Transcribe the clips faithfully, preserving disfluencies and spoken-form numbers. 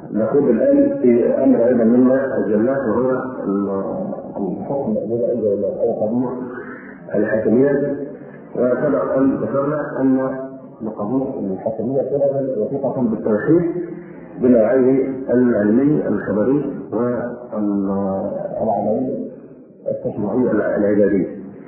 نقول الآن في أمر أيضا مما أجلناه وهو الحكم أو قضية الحاكمية. وسبق أن ذكرنا أن لقضية الحاكمية سببا وثيقة بالتوحيد بنوعيه العلمي الخبري والعملي التشريعي العبادي.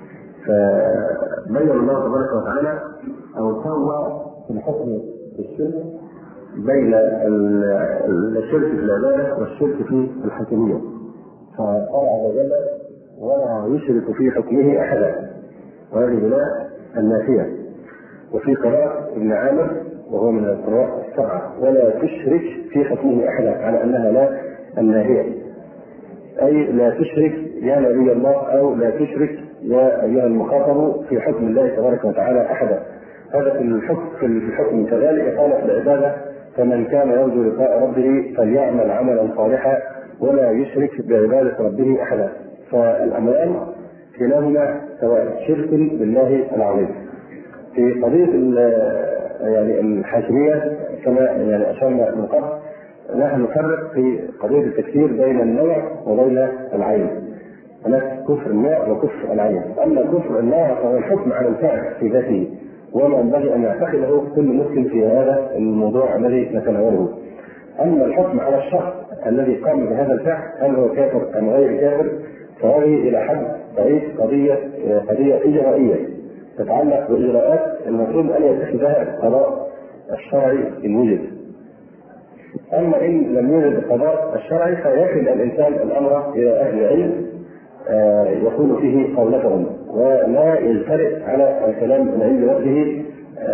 فبين الله تبارك وتعالى أو سوى في الحكم بالشرك بين الشرك في العبادة والشرك في الحاكمية، فقال عز وجل ولا يشرك في حكمه أحدا، وهذه بلا النافية. وفي قراءة ابن عامر وهو من القراء السبعة ولا تشرك في حكمه أحدا، على أنها لا الناهية، أي لا تشرك يا نبي الله أو لا تشرك يا أيها المخاطب في حكم الله تبارك وتعالى أحدا. هذا في الحكم في الحكم كذلك قال في العبادة فمن كان يرجو لقاء ربه فليعمل عملا صالحا ولا يشرك بعبادة ربه أحدا. فالأمران كلاهما سواء شرك بالله العظيم. في قضية يعني الحاكمية كما يعني أشرنا من قبل نحن نفرق في قضية التكفير بين النوع وبين العين. هناك كفر النوع وكفر العين. أما كفر النوع فهو الحكم على الفعل في ذاته، وما ينبغي أن يعتقده كل مسلم في هذا الموضوع الذي نتناوله. أما الحكم على الشخص الذي قام بهذا الفعل هل هو كافر أم غير كافر، فهذه إلى حد بعيد قضية قضية إجرائية تتعلق بإجراءات المفروض أن يتخذها القضاء الشرعي إن وجد. أما إن لم يوجد القضاء الشرعي فيكل الإنسان الأمر إلى أهل علم يقول فيه قولتهم، ولا يجترئ على الكلام من عند وجهه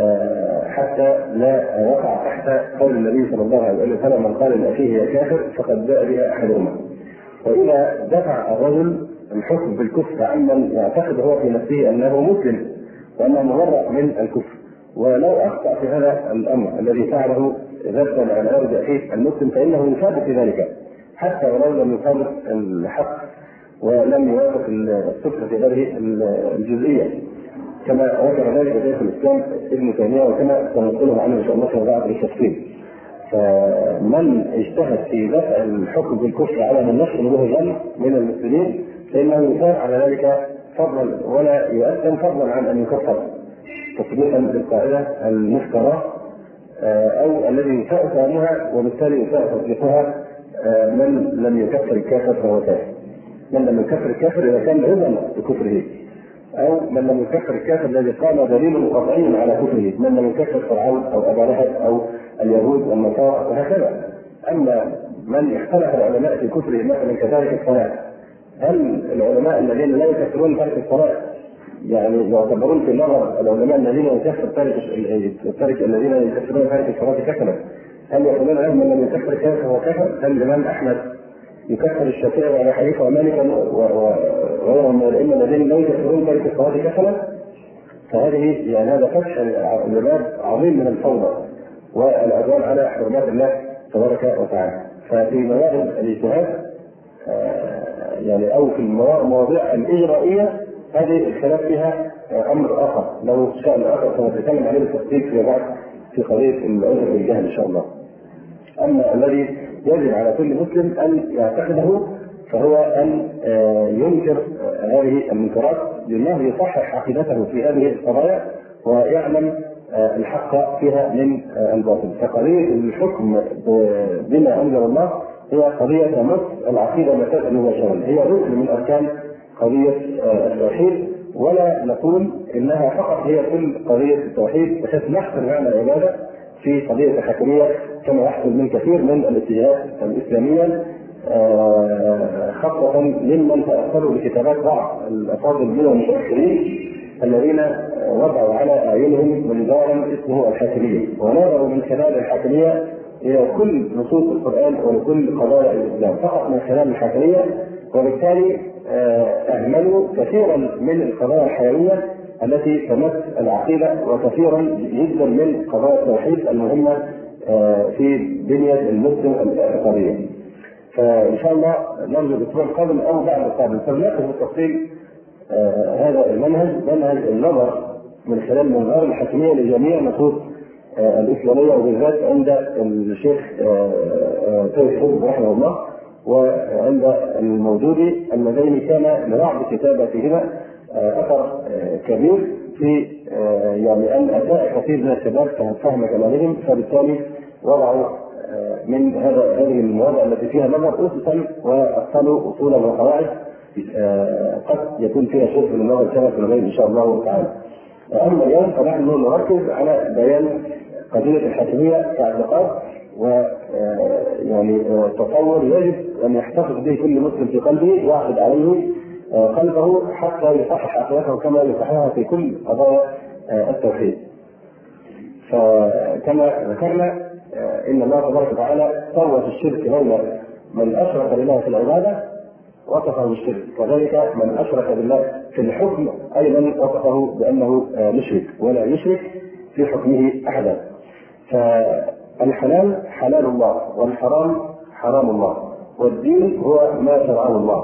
حتى لا يقع تحت قول النبي صلى الله عليه وسلم من قال لأخيه يا كافر فقد باء بها أحدهما. وإذا دفع الرجل الحكم بالكفر عمن يعتقد هو في نفسه أنه مسلم وأنه مبرأ من الكفر، ولو أخطأ في هذا الأمر الذي فعله ذبا على أرض أخيه المسلم فإنه يصاب في ذلك حتى ولو لم يصادق الحق ولم يوافق السكر في هذه الجزئية، كما ذكر ذلك شيخ الإسلام ابن تيمية وكما سنقوله عنه إن شاء الله في بعض التفصيل. فمن اجتهد في دفع الحكم بالكفر على من يحصل له ظن من المسلمين فإنه يثاب على ذلك فضلا ولا يؤثم فضلا عن أن يكفر تطبيقا للقاعدة المفترى أو الذي يساء فهمها وبالتالي يساء تطبيقها من لم يكفر الكافر فهو كافر. من لم يكفر الكافر إذا كان رضا بكفره، أو من لم يكفر الكافر الذي قام دليل قطعي على كفره، من لم يكفر فرعون أو أبا لهب أو اليهود والنصارى وهكذا. أما من اختلف العلماء في كفره مثلا كذلك الصلاة، هل العلماء الذين لا يكفرون تارك الصلاة يعني يعتبرون في نظر العلماء الذين يكفر تارك التارك الذين يكفرون تارك الصلاة كفرا، هل يقولون لهم من لم يكفر الكافر هو كفر؟ هل الإمام أحمد يكفر الشافعي وأبي حنيفة ومالكا وغيرهم من الأئمة الذين لا يكفرون تارك الصلاة كفرا؟ فهذه يعني هذا فتح لباب عظيم من الفوضى والعدوان على حرمات الله تبارك وتعالى. ففي موارد الاجتهاد يعني أو في المواضيع الإجرائية هذه الخلاف فيها أمر آخر لو شأن آخر سنتكلم عليه بالتفصيل في بعض في قضية العذر بالجهل إن شاء الله. أما الذي يجب على كل مسلم أن يعتقده فهو أن ينكر هذه المنكرات لأنه يصحح عقيدته في هذه القضايا ويعلم الحق فيها من الباطل. فقضية الحكم بما أنزل الله هي قضية تمس العقيدة مباشرة، هي ركن من أركان قضية التوحيد، ولا نقول إنها فقط هي كل قضية التوحيد بحيث نحصر معنى العبادة في قضية الحاكمية كما يحصل من كثير من الاتجاهات الإسلامية خاصة ممن تأثروا بكتابات بعض الأفاضل من المتأخرين الذين وضعوا على أعينهم منظارا اسمه الحاكمية، ونظروا من خلال الحاكمية إلى كل نصوص القرآن ولكل قضايا الإسلام فقط من خلال الحاكمية، وبالتالي أهملوا كثيرا من القضايا الحيوية التي تمس العقيدة وكثيرا جدا من قضايا التوحيد المهمة في بنية المسلم الاعتقادية. فإن شاء الله نرجو الأسبوع القادم أو بعد القادم فلنأخذ بالتفصيل هذا المنهج، منهج النظر من خلال منظار الحاكمية لجميع نصوص الإسلامية وبالذات عند الشيخ سيد قطب رحمه الله وعند الموجودي اللذين كان لبعض كتاباتهما أثر كبير في يعني أن أساء كثير من الشباب فهم كلامهم، فبالتالي وضعوا من هذا هذه المواضع التي فيها نظر أسسا وأصلوا أصولا وقواعد قد يكون فيها شيء من النظر كما في الغيب إن شاء الله تعالى. أما اليوم فنحن نركز على بيان قضية الحاكمية كاعتقاد ويعني تصور يجب أن يحتفظ به كل مسلم في قلبه ويعقد عليه قلبه حتى يصحح عقيدته كما يصححها في كل قضايا التوحيد. فكما ذكرنا إن الله تبارك وتعالى سوى في الشرك بين من أشرك بالله في العبادة وصفه بالشرك، كذلك من أشرك بالله في الحكم أيضا وصفه بأنه مشرك ولا يشرك في حكمه أحدا. فالحلال حلال الله والحرام حرام الله والدين هو ما شرعه الله،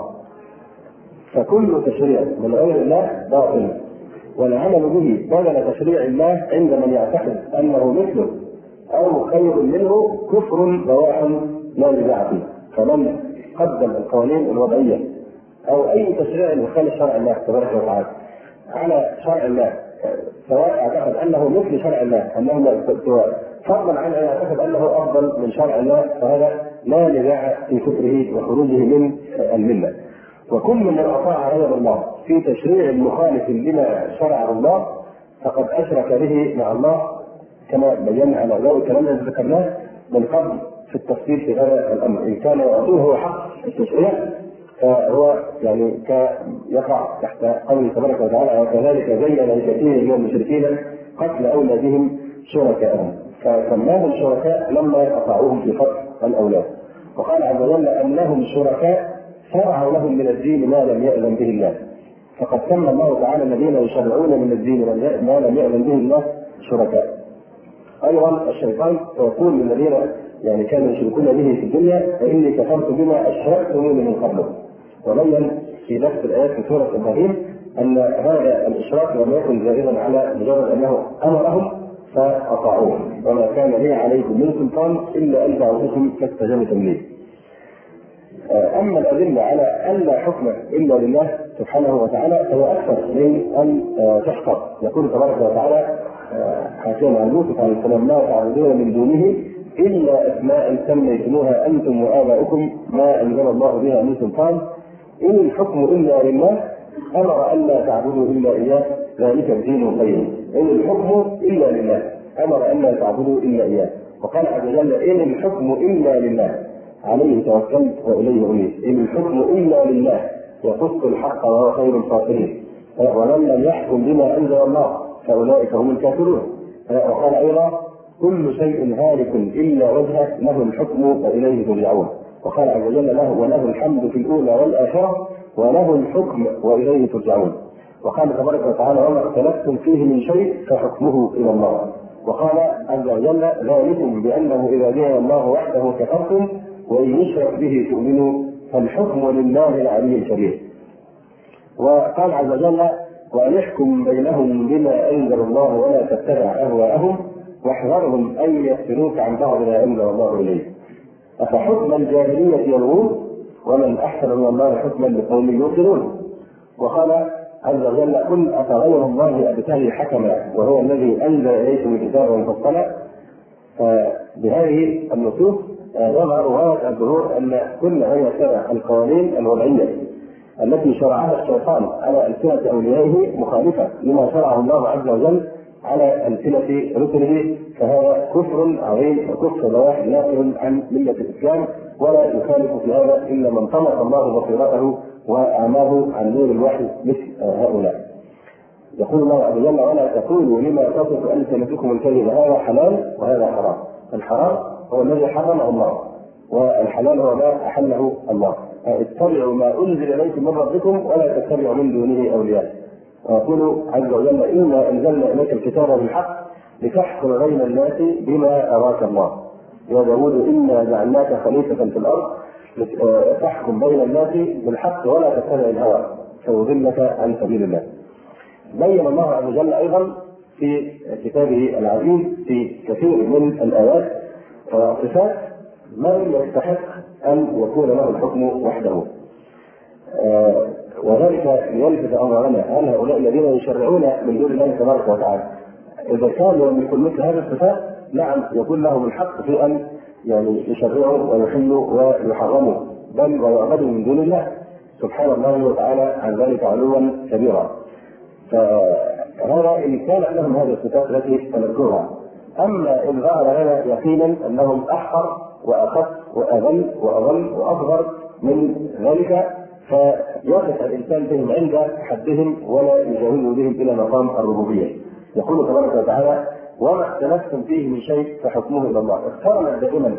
فكل تشريع من غير الله باطل، والعمل به بدل تشريع الله عند من يعتقد أنه مثله أو خير منه كفر بواح لا نزاع فيه. فمن قدم القوانين الوضعية أو أي تشريع يخالف شرع الله تبارك وتعالى على شرع الله، سواء اعتقد أنه مثل شرع الله أنه سواء فضلا عن أن يعتقد أنه أفضل من شرع الله، فهذا لا نزاع في كفره وخروجه من الملة. وكل من أطاع غير الله في تشريع مخالف لما شرعه الله فقد أشرك به مع الله، كما بينا على ذلك الكلام الذي ذكرناه من قبل في التفصيل في هذا الأمر. إن كان يعطيه هو حق التشريع فهو يعني يقع تحت قوله تبارك وتعالى وكذلك زين لكثير من المشركين قتل أولادهم شركائهم، فسماهم شركاء لما أطاعوهم في قتل الأولاد. وقال عز وجل أنهم شركاء شرعوا لهم من الدين ما لم يأذن به الله، فقد سمى الله تعالى الذين يشرعون من الدين ما لم يأذن به الله شركاء. أيضا الشيطان يقول للذين يعني كانوا يشركون به في الدنيا إني كفرت بما أشركتموني من قبل، وبين في نفس الآيات في سورة إبراهيم أن هذا الإشراك لم يكن جائزا على مجرد أنه أمرهم فأطاعوه، وما كان لي عليكم من سلطان إلا أن دعوتكم فاستجبتم لي. أما الأدلة على أن لا حكم إلا لله سبحانه وتعالى فهو أكثر من أن تحصر. يقول تبارك وتعالى حكينا عن يوسف عليه السلام ما تعبدون من دونه إلا أسماء سميتموها أنتم وآباؤكم ما أنزل الله بها من سلطان إن الحكم إلا لله أمر أن لا تعبدوا إلا إياه ذلك الدين القيم. إن الحكم إلا لله أمر أن لا تعبدوا إلا إياه. وقال عز وجل إن الحكم إلا لله عليه توكلت وإليه أنيب. إن الحكم إلا لله يقص الحق وهو خير الفاصلين ومن لم يحكم بما أنزل الله فأولئك هم الكافرون. وقال أيضا كل شيء هالك إلا وجهه له الحكم وإليه ترجعون. وقال عز وجل له وله الحمد في الأولى والآخرة وله الحكم وإليه ترجعون. وقال تبارك وتعالى وما اختلفتم فيه من شيء فحكمه إلى الله. وقال عز وجل ذلكم بأنه إذا جاء الله وحده كفرتم وإن يشرك به تؤمنوا فالحكم لله العلي الكبير. وقال عز وجل وأن يحكم بينهم بما أنزل الله ولا تتبع أهواءهم واحذرهم أن يفتنوك عن بعض ما أنزل الله إليه أفحكم الجاهلية يبغون ومن أحسن من الله حكما لقوم يوقنون. وقال عز وجل قل أفغير الله أبتغي حكما وهو الذي أنزل إليكم الكتاب مفصلا. فبهذه النصوص يظهر غاية الظهور أن كل من يتبع القوانين الوضعية التي شرعها الشيطان على ألسنة أوليائه مخالفة لما شرعه الله عز وجل على ألسنة رسله فهذا كفر عظيم وكفر بواح ناقل عن ملة الإسلام، ولا يخالف في هذا إلا من طمس الله بصيرته وأعماه عن نور الوحي مثل هؤلاء. يقول الله عز وجل ولا تقولوا لما تصف ألسنتكم الكذب هذا حلال وهذا حرام. الحرام هو الذي حرمه الله والحلال هو ما أحله الله. اتبعوا ما أنزل إليكم من ربكم ولا تتبعوا من دونه أولياء. ويقول عز وجل إنا أنزلنا إليك الكتاب بالحق لتحكم بين الناس بما أراك الله. يا داود إنا جعلناك خليفة في الأرض تحكم بين الناس بالحق ولا تتبع الهوى فيضلك عن سبيل الله. بين الله عز وجل أيضا في كتابه العزيز في كثير من الآيات صفات من يستحق أن يكون له الحكم وحده. آه وذلك ليلفت أمرنا هل هؤلاء الذين يشرعون من دون الله تبارك وتعالى إذا كانوا يملكون مثل هذه الصفات نعم يكون لهم الحق في أن يعني يشرعوا ويحلوا ويحرموا بل ويعبدوا من دون الله سبحان الله وتعالى عن ذلك علوا كبيرا. فهذا إن كان لهم هذه الصفات التي تذكرها. أما إن ظهر لنا يقينا أنهم أحقر وأخف وأذل وأضل وأصغر من ذلك فيقف الإنسان بهم عند حدهم ولا يجاوز بهم إلى مقام الربوبية. يقول تبارك وتعالى وما اختلفتم فيه من شيء فحكمه إلى الله. اقترن دائما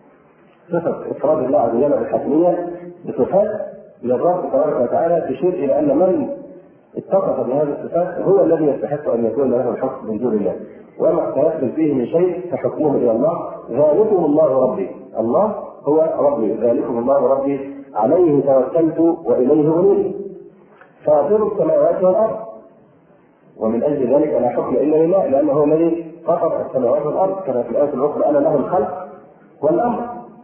صفة إفراد الله عز وجل بالحكمية بصفات للرب تبارك وتعالى تشير إلى أن من اتصف بهذه الصفات هو الذي يستحق أن يكون له الحكم من دون الله. وما اختلفتم فيه من شيء فحكمه إلى الله ذلكم الله ربي. الله هو ربي ذلكم الله ربي عليه توكلت وإليه أنيب فاطر السماوات والأرض ومن أجل ذلك لا حكم إلا لله لأنه هو الذي فطر السماوات والأرض كما في الآية الأخرى أنا له الخلق والأمر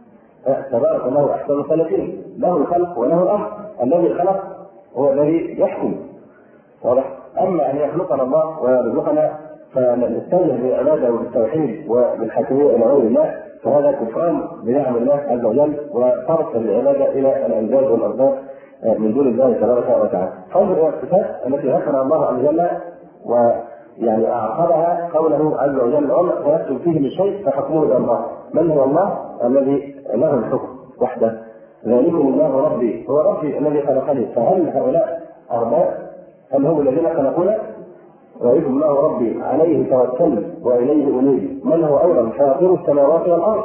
تبارك الله أحسن الخالقين له الخلق وله الأمر. الذي خلق هو الذي يحكم واضح. أما أن يخلقنا الله ويرزقنا فنتجه بالعبادة والتوحيد وبالحكمية إلى غير الله فهذا كفران بنعم الله عز وجل وصرف العبادة إلى الأنداد والأرباب من دون الله تبارك وتعالى. فانظر إلى الصفات التي ذكرها الله عز وجل ويعني أعقبها قوله عز وجل وما اختلفتم فيه من شيء فحكمه إلى الله. من هو الله الذي له الحكم وحده ذلكم الله ربي هو ربي الذي خلقني. فهل هؤلاء أرباب؟ هل هم الذين خلقونا؟ ذلكم الله ربي عليه توكلت وإليه أنيب. من هو أيضا فاطر السماوات والأرض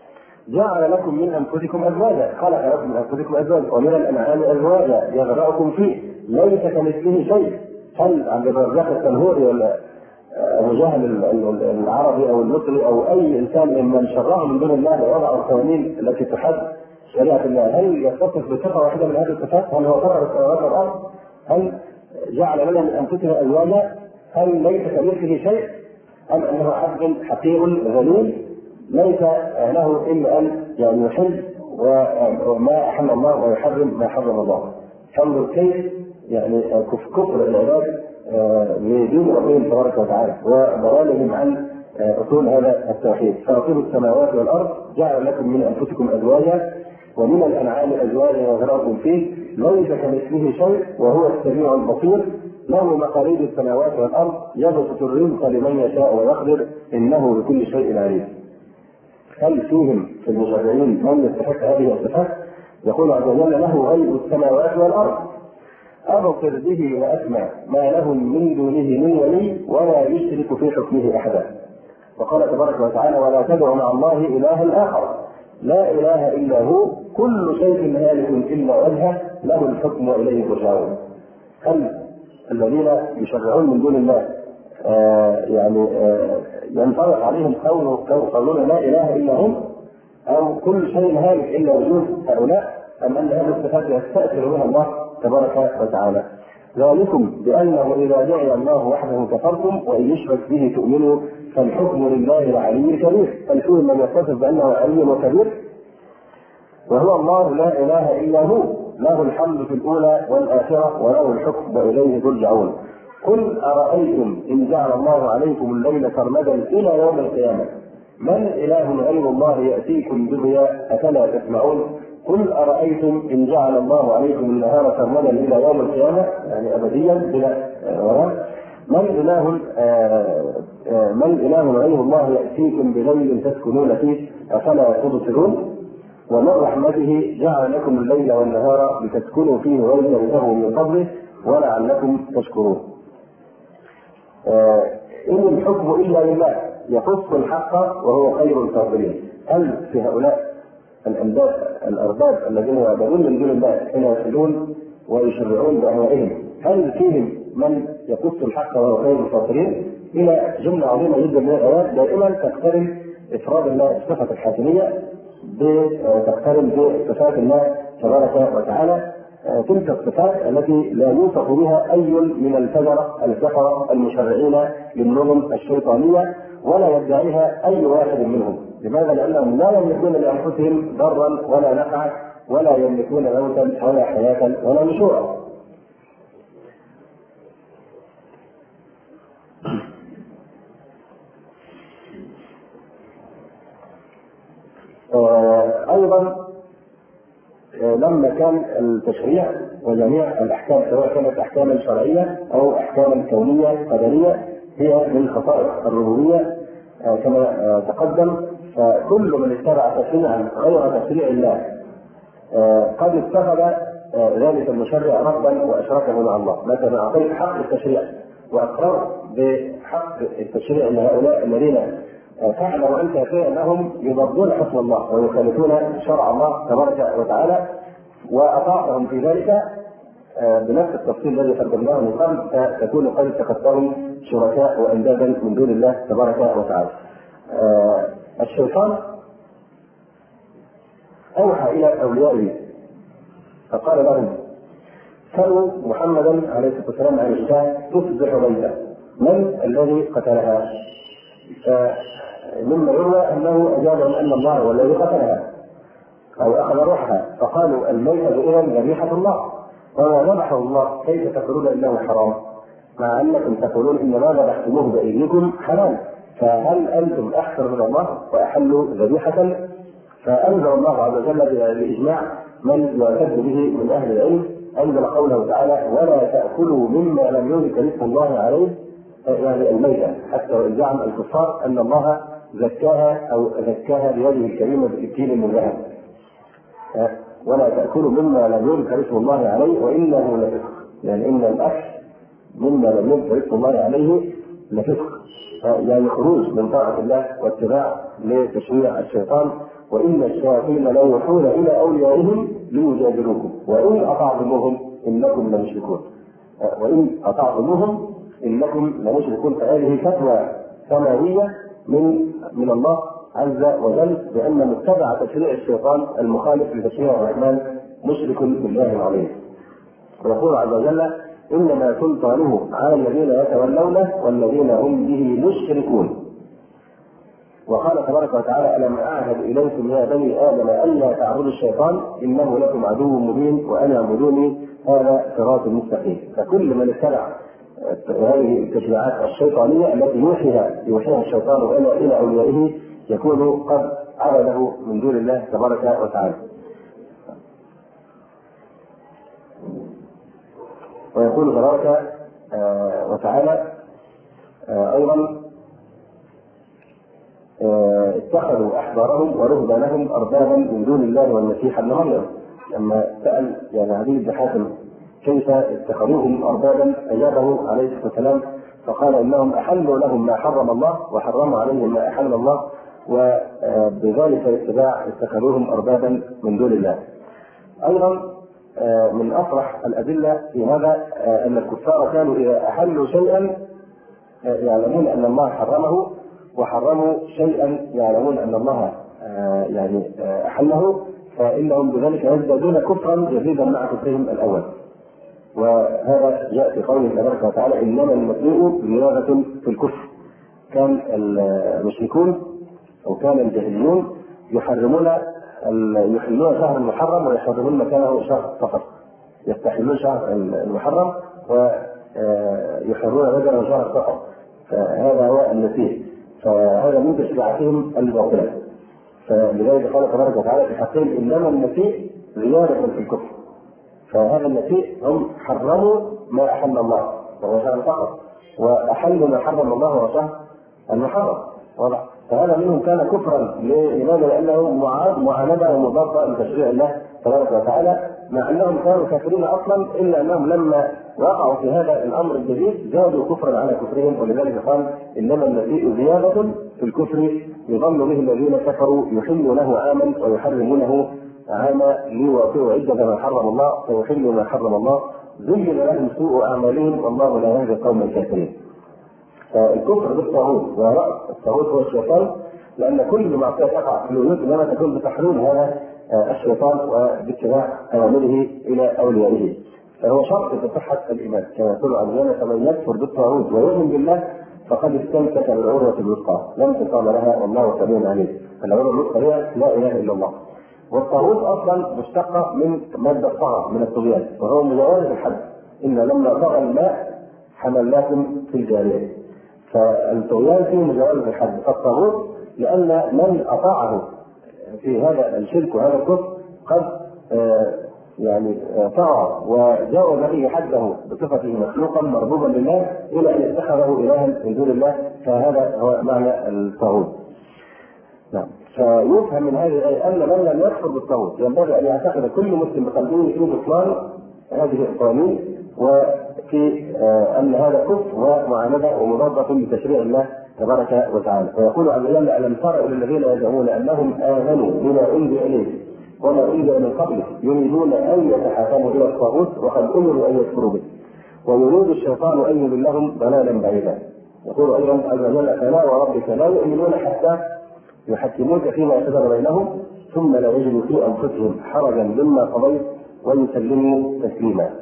جعل لكم من أنفسكم أزواجا خلق لكم من أنفسكم أزواجا ومن الأنعام أزواجا يغرأكم فيه ليس كمثله شيء. هل عند الرزاق التنهوري ولا أبو جهل العربي أو المصري أو أي إنسان ممن شرعه من دون الله ووضع القوانين التي تحد شريعة الله هل يتصف بصفة واحدة من هذه الصفات؟ هل هو فطر السماوات والأرض؟ هل جعل لنا من أنفسنا أزواجا؟ هل ليس كمثله شيء؟ أم أنه عبد حقير ذليل ليس له إلا أن يعني يحل وما أحل الله ويحرم ما حرم الله. فانظر كيف يعني كفر العباد بدون ربهم تبارك وتعالى وضلالهم عن أصول هذا التوحيد. فاطر السماوات والأرض جعل لكم من أنفسكم أزواجا ومن الأنعام أزواجا يغرأكم فيه ليس كمثله شيء وهو السميع البصير له مقاليد السماوات والأرض يبسط الرزق لمن يشاء ويقدر إنه بكل شيء عليم. هل فيهم في المشرعين من يستحق هذه الصفات؟ يقول عز وجل له غيب السماوات والأرض أبصر به وأسمع ما له من دونه من ولي ولا يشرك في حكمه أحدا. وقال تبارك وتعالى ولا تدع مع الله إلها آخر لا إله إلا هو كل شيء هالك إلا وجهه له الحكم وإليه ترجعون. هل الذين يشرعون من دون الله آه يعني آه ينطبق عليهم قوله قولنا لا إله إلا هم أو كل شيء هالك إلا وجود هؤلاء أم أن هذه الصفات يستأثر بها الله تبارك وتعالى؟ ذلكم بأنه إذا دعي الله وحده كفرتم وإن يشرك به تؤمنوا فالحكم لله العلي الكبير. فالحكم من يتصف بأنه علي وكبير وهو الله لا إله إلا هو له الحمد في الأولى والآخرة وله الحكم وإليه ترجعون. قل أرأيتم إن جعل الله عليكم الليل سرمدا إلى يوم القيامة من إله غير الله يأتيكم بضياء أفلا تسمعون. قل أرأيتم إن جعل الله عليكم النهار سرمدا إلى يوم القيامة يعني أبديا بلا وراء من إله من إله غير الله يأتيكم بليل تسكنون فيه أفلا تبصرون. ومن رحمته جعل لكم الليل والنهار لتسكنوا فيه ويزيده من فضله ولعلكم تشكرون. إن الحكم إلا لله يقص الحق وهو خير الفاصلين. هل في هؤلاء الأنداد الأرباب الذين يعبدون من دون الله حين يصلون ويشرعون بأهوائهم هل فيهم من يقص الحق وهو خير الفاصلين؟ إلى جملة عظيمة جدا من الآيات دائما تقترن إفراد الله صفة الحاكمية تقترن بصفات الله تبارك وتعالى تلك الصفات التي لا يوصف بها أي من الفجرة الكفرة المشرعين للنظم الشيطانية ولا يدعيها أي واحد منهم. لماذا؟ لأنهم لا يملكون لأنفسهم ضرا ولا نفعا ولا يملكون موتا ولا حياة ولا نشورا. أيضا لما كان التشريع وجميع الأحكام سواء كانت أحكاما شرعية أو أحكاما كونية قدرية هي من خصائص الربوبية كما تقدم، فكل من اتبع تشريعا غير تشريع الله قد اتخذ ذلك المشرع ربا وأشركه مع الله. مثلا أعطيت حق التشريع وأقررت بحق التشريع لهؤلاء الذين تعلم أنت فإنهم يضادون حكم الله ويخالفون شرع الله تبارك وتعالى، وأطاعتهم في ذلك بنفس التفصيل الذي قدمناه من قبل، فتكون قد اتخذتهم شركاء وأندادا من دون الله تبارك وتعالى. الشيطان أوحى إلى أوليائه فقال لهم: سألوا محمدا عليه الصلاة والسلام عن الشاة تصبح بيتا، من الذي قتلها؟ مما يروى أنه أجابهم أن الله هو الذي قتلها أو أخذ روحها، فقالوا: الميتة إذن ذبيحة الله، وما ذبحه الله كيف تقولون إنه حرام مع أنكم تقولون إنما ذبحتموه بأيديكم حلال، فهل أنتم أحسن من الله وأحلوا ذبيحة؟ فأنزل الله عز وجل بإجماع من يعتد به من أهل العلم، أنزل قوله تعالى: ولا تأكلوا مما لم يذكر اسم الله عليه، يعني الميتة، حتى وإن زعم الكفار أن الله زكاها أو زكاها بيده الكريمة بسكين من ذهب. ولا تأكلوا مما لم يذكر اسم الله عليه وإنه لفسق، يعني إن الأكل مما لم يذكر اسم الله عليه لفسق، يعني خروج من طاعة الله واتباع لتشريع الشيطان. وإن الشياطين ليوحون إلى أوليائهم ليجادلوكم وإن أطعتموهم إنكم لمشركون وإن أطعتموهم إنكم لمشركون. فهذه فتوى سماوية من من الله عز وجل بأن متبع تشريع الشيطان المخالف لتشريع الرحمن مشرك بالله العظيم. ويقول عز وجل: إنما سلطانه على الذين يتولونه والذين هم به مشركون. وقال تبارك وتعالى: ألم أعهد إليكم يا بني آدم ألا تعبدوا الشيطان إنه لكم عدو مبين وأنا اعبدوني هذا صراط مستقيم. فكل من اتبع هذه التشريعات الشيطانية التي يوحيها يوحيها الشيطان إلى إلى أوليائه يكون قد عبده من دون الله تبارك وتعالى. ويقول تبارك وتعالى أيضا: اتخذوا أحبارهم ورهبانهم أربابا من دون الله والمسيح ابن مريم. لما سأل يعني عدي بن حاتم كيف اتخذوهم أربابا أجابه عليه الصلاة والسلام فقال: إنهم أحلوا لهم ما حرم الله وحرموا عليهم ما أحل الله، وبذلك الاتباع اتخذوهم أربابا من دون الله. أيضا من أفرح الأدلة في هذا أن الكفار كانوا إذا أحلوا شيئا يعلمون أن الله حرمه وحرموا شيئا يعلمون أن الله يعني أحله، فإنهم بذلك يزدادون كفرا يزيدا مع كفرهم الأول. وهذا جاء في قوله تبارك وتعالى: إنما المسيء زيادة في الكفر. كان المشركون أو كان الجاهليون يحرمون يحلون شهر المحرم ويحرمون مكانه شهر صفر، يستحلون شهر المحرم ويحرمون مكانه شهر صفر، فهذا هو المسيء، فهذا من تشريعاتهم الباطلة. فلذلك قال تبارك وتعالى في حقهم: إنما المسيء زيادة في الكفر. فهذا المسيء هم حرموا ما أحل الله وهو شهر فقط، وأحلوا ما حرم الله وهو شهر المحرم. واضح؟ فهذا منهم كان كفرا. لماذا؟ لأنه معاندة ومضادة لتشريع الله تبارك وتعالى، مع أنهم كانوا كافرين أصلا، إلا أنهم لما وقعوا في هذا الأمر الجديد زادوا كفرا على كفرهم. ولذلك قال: إنما المسيء زيادة في الكفر يضل به الذين كفروا يحلونه عاما ويحرمونه عاما ليوافقوا عدة ما حرم الله فيحلوا ما حرم الله زين لهم سوء أعمالهم والله لا يهدي القوم الكافرين. فالكفر بالطاغوت ورأس الطاغوت هو الشيطان، لأن كل معصية تقع في الوجود لما تكون بتحريم هذا الشيطان وباتباع اوامره الى اوليائه. فهو شرط في صحه الايمان كما يقول عز وجل: فمن يكفر بالطاغوت ويؤمن بالله فقد استمسك بالعروه الوثقى لا انفصام لها والله سميع عليم. العروه الوثقى هي لا اله الا الله. والطاغوت اصلا مشتقه من ماده طغى من الطغيان، وهو مجاوزه الحد. ان لما طغى الماء حملناكم في الجاريه. فالطغيان فيه مجاوزه الحد. فالطاغوت لان من اطاعه في هذا الشرك وهذا الكفر قد آه يعني طغى وجاوز به حده بصفته مخلوقا مربوبا لله الى ان اتخذه الها من دون الله، فهذا هو معنى الطاغوت. نعم. فيفهم من هذه الايه ان من لم يكفر بالطاغوت ينبغي ان يعتقد كل مسلم بقلبه في بطلان هذه القوانين، وفي آه ان هذا كفر ومعانده ومضاده لتشريع الله تبارك وتعالى. فيقول عز وجل: الم تر الى الذين يزعمون انهم امنوا بما انزل اليه وما انزل من قبله يريدون ان يتحاكموا الى الطاغوت وقد امروا ان يكفروا به ويريد الشيطان ان يضلهم ضلالا بعيدا. يقول ايضا عز وجل: فلا وربك لا يؤمنون حتى يحكموك فيما شجر بينهم ثم لا يجدوا في انفسهم حرجا مما قضيت ويسلموا تسليما.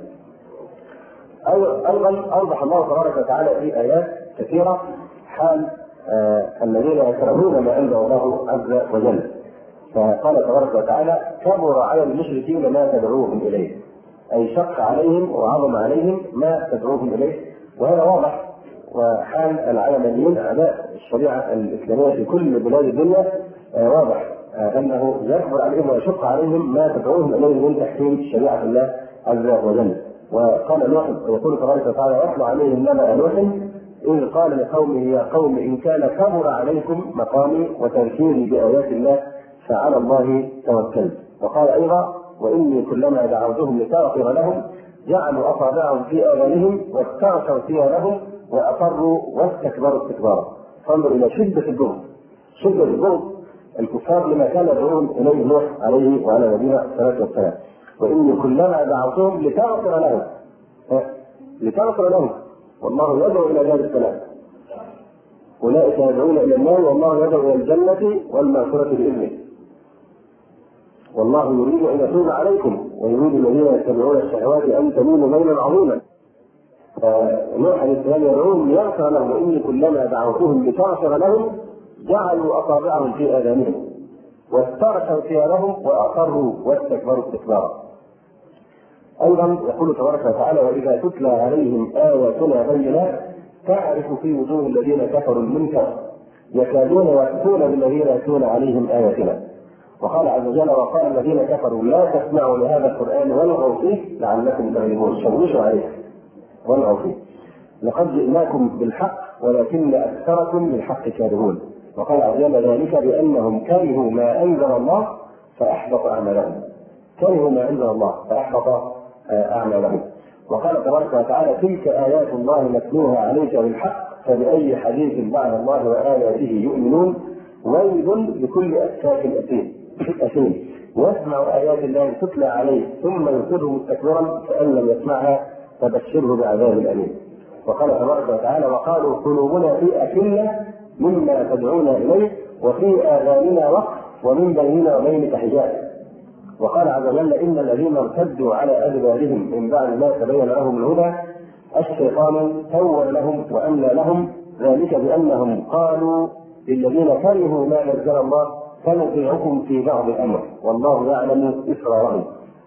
ايضا اوضح الله تبارك وتعالى في ايات كثيره حال آه الذين يكرهون ما انزل الله عز وجل. فقال تبارك وتعالى: كبر على المشركين ما تدعوهم اليه، اي شق عليهم وعظم عليهم ما تدعوهم اليه. وهذا واضح. وحال العلمانيين اعداء الشريعه الاسلاميه في كل بلاد الدنيا آه واضح آه انه يكبر عليهم ويشق عليهم ما تدعوهم اليه من تحكيم شريعه الله عز وجل. وقال نوح يقول تبارك وتعالى: واتل عليهم نبأ نوح إذ قال لقومه يا قوم إن كان كبر عليكم مقامي وتذكيري بآيات الله فعلى الله توكلت. وقال أيضا: وإني كلما دعوتهم لتغفر لهم جعلوا أصابعهم في آذانهم واستغشوا ثيابهم وأصروا واستكبروا استكبارا. فانظر إلى شدة البغض، شدة البغض الكفار لما كان يدعوهم إليه نوح عليه وعلى نبينا الصلاة والسلام. وإني كلما دعوتهم لتغفر لهم لتغفر لهم والله يدعو الى دار السلام، اولئك يدعون الى النار والله يدعو الى الجنه والمغفره باذنه، والله يريد ان يتوب عليكم ويريد الذين يتبعون الشهوات ان تميلوا ميلا عظيما. نوح عليه السلام يدعوهم ليغفر لهم: واني كلما دعوتهم لتغفر لهم جعلوا اصابعهم في اذانهم واسترخوا ثيابهم واصروا واستكبروا استكبارا. ايضا يقول تبارك وتعالى: واذا تتلى عليهم اياتنا بينات تعرف في وجوه الذين كفروا المنكر يكادون يكفرون بالذين يتلون عليهم اياتنا. وقال عز وجل: وقال الذين كفروا لا تسمعوا لهذا القران والغوا فيه لعلكم تغلبون. شوشوا عليه والغوا فيه، لقد جئناكم بالحق ولكن اكثركم للحق كارهون. وقال عز وجل: ذلك بانهم كرهوا ما انزل الله فاحبط اعمالهم. كرهوا ما انزل الله فاحبط اعمالهم. وقال تبارك وتعالى: تلك ايات الله نتلوها عليك بالحق فباي حديث بعد الله واياته يؤمنون ويل لكل افاك اثيم يسمع ايات الله تتلى عليه ثم يصر مستكبرا فان لم يسمعها فبشره بعذاب اليم. وقال تبارك وتعالى: وقالوا قلوبنا في اكنه مما تدعونا اليه وفي اذاننا وقف ومن بيننا وبينك حجاب. وقال عز وجل: ان الذين ارتدوا على ادبارهم من بعد ما تبين لهم الهدى الشيطان سول لهم واملى لهم ذلك بانهم قالوا للذين كرهوا ما نزل الله سنطيعكم في بعض الامر والله يعلم اسرارهم.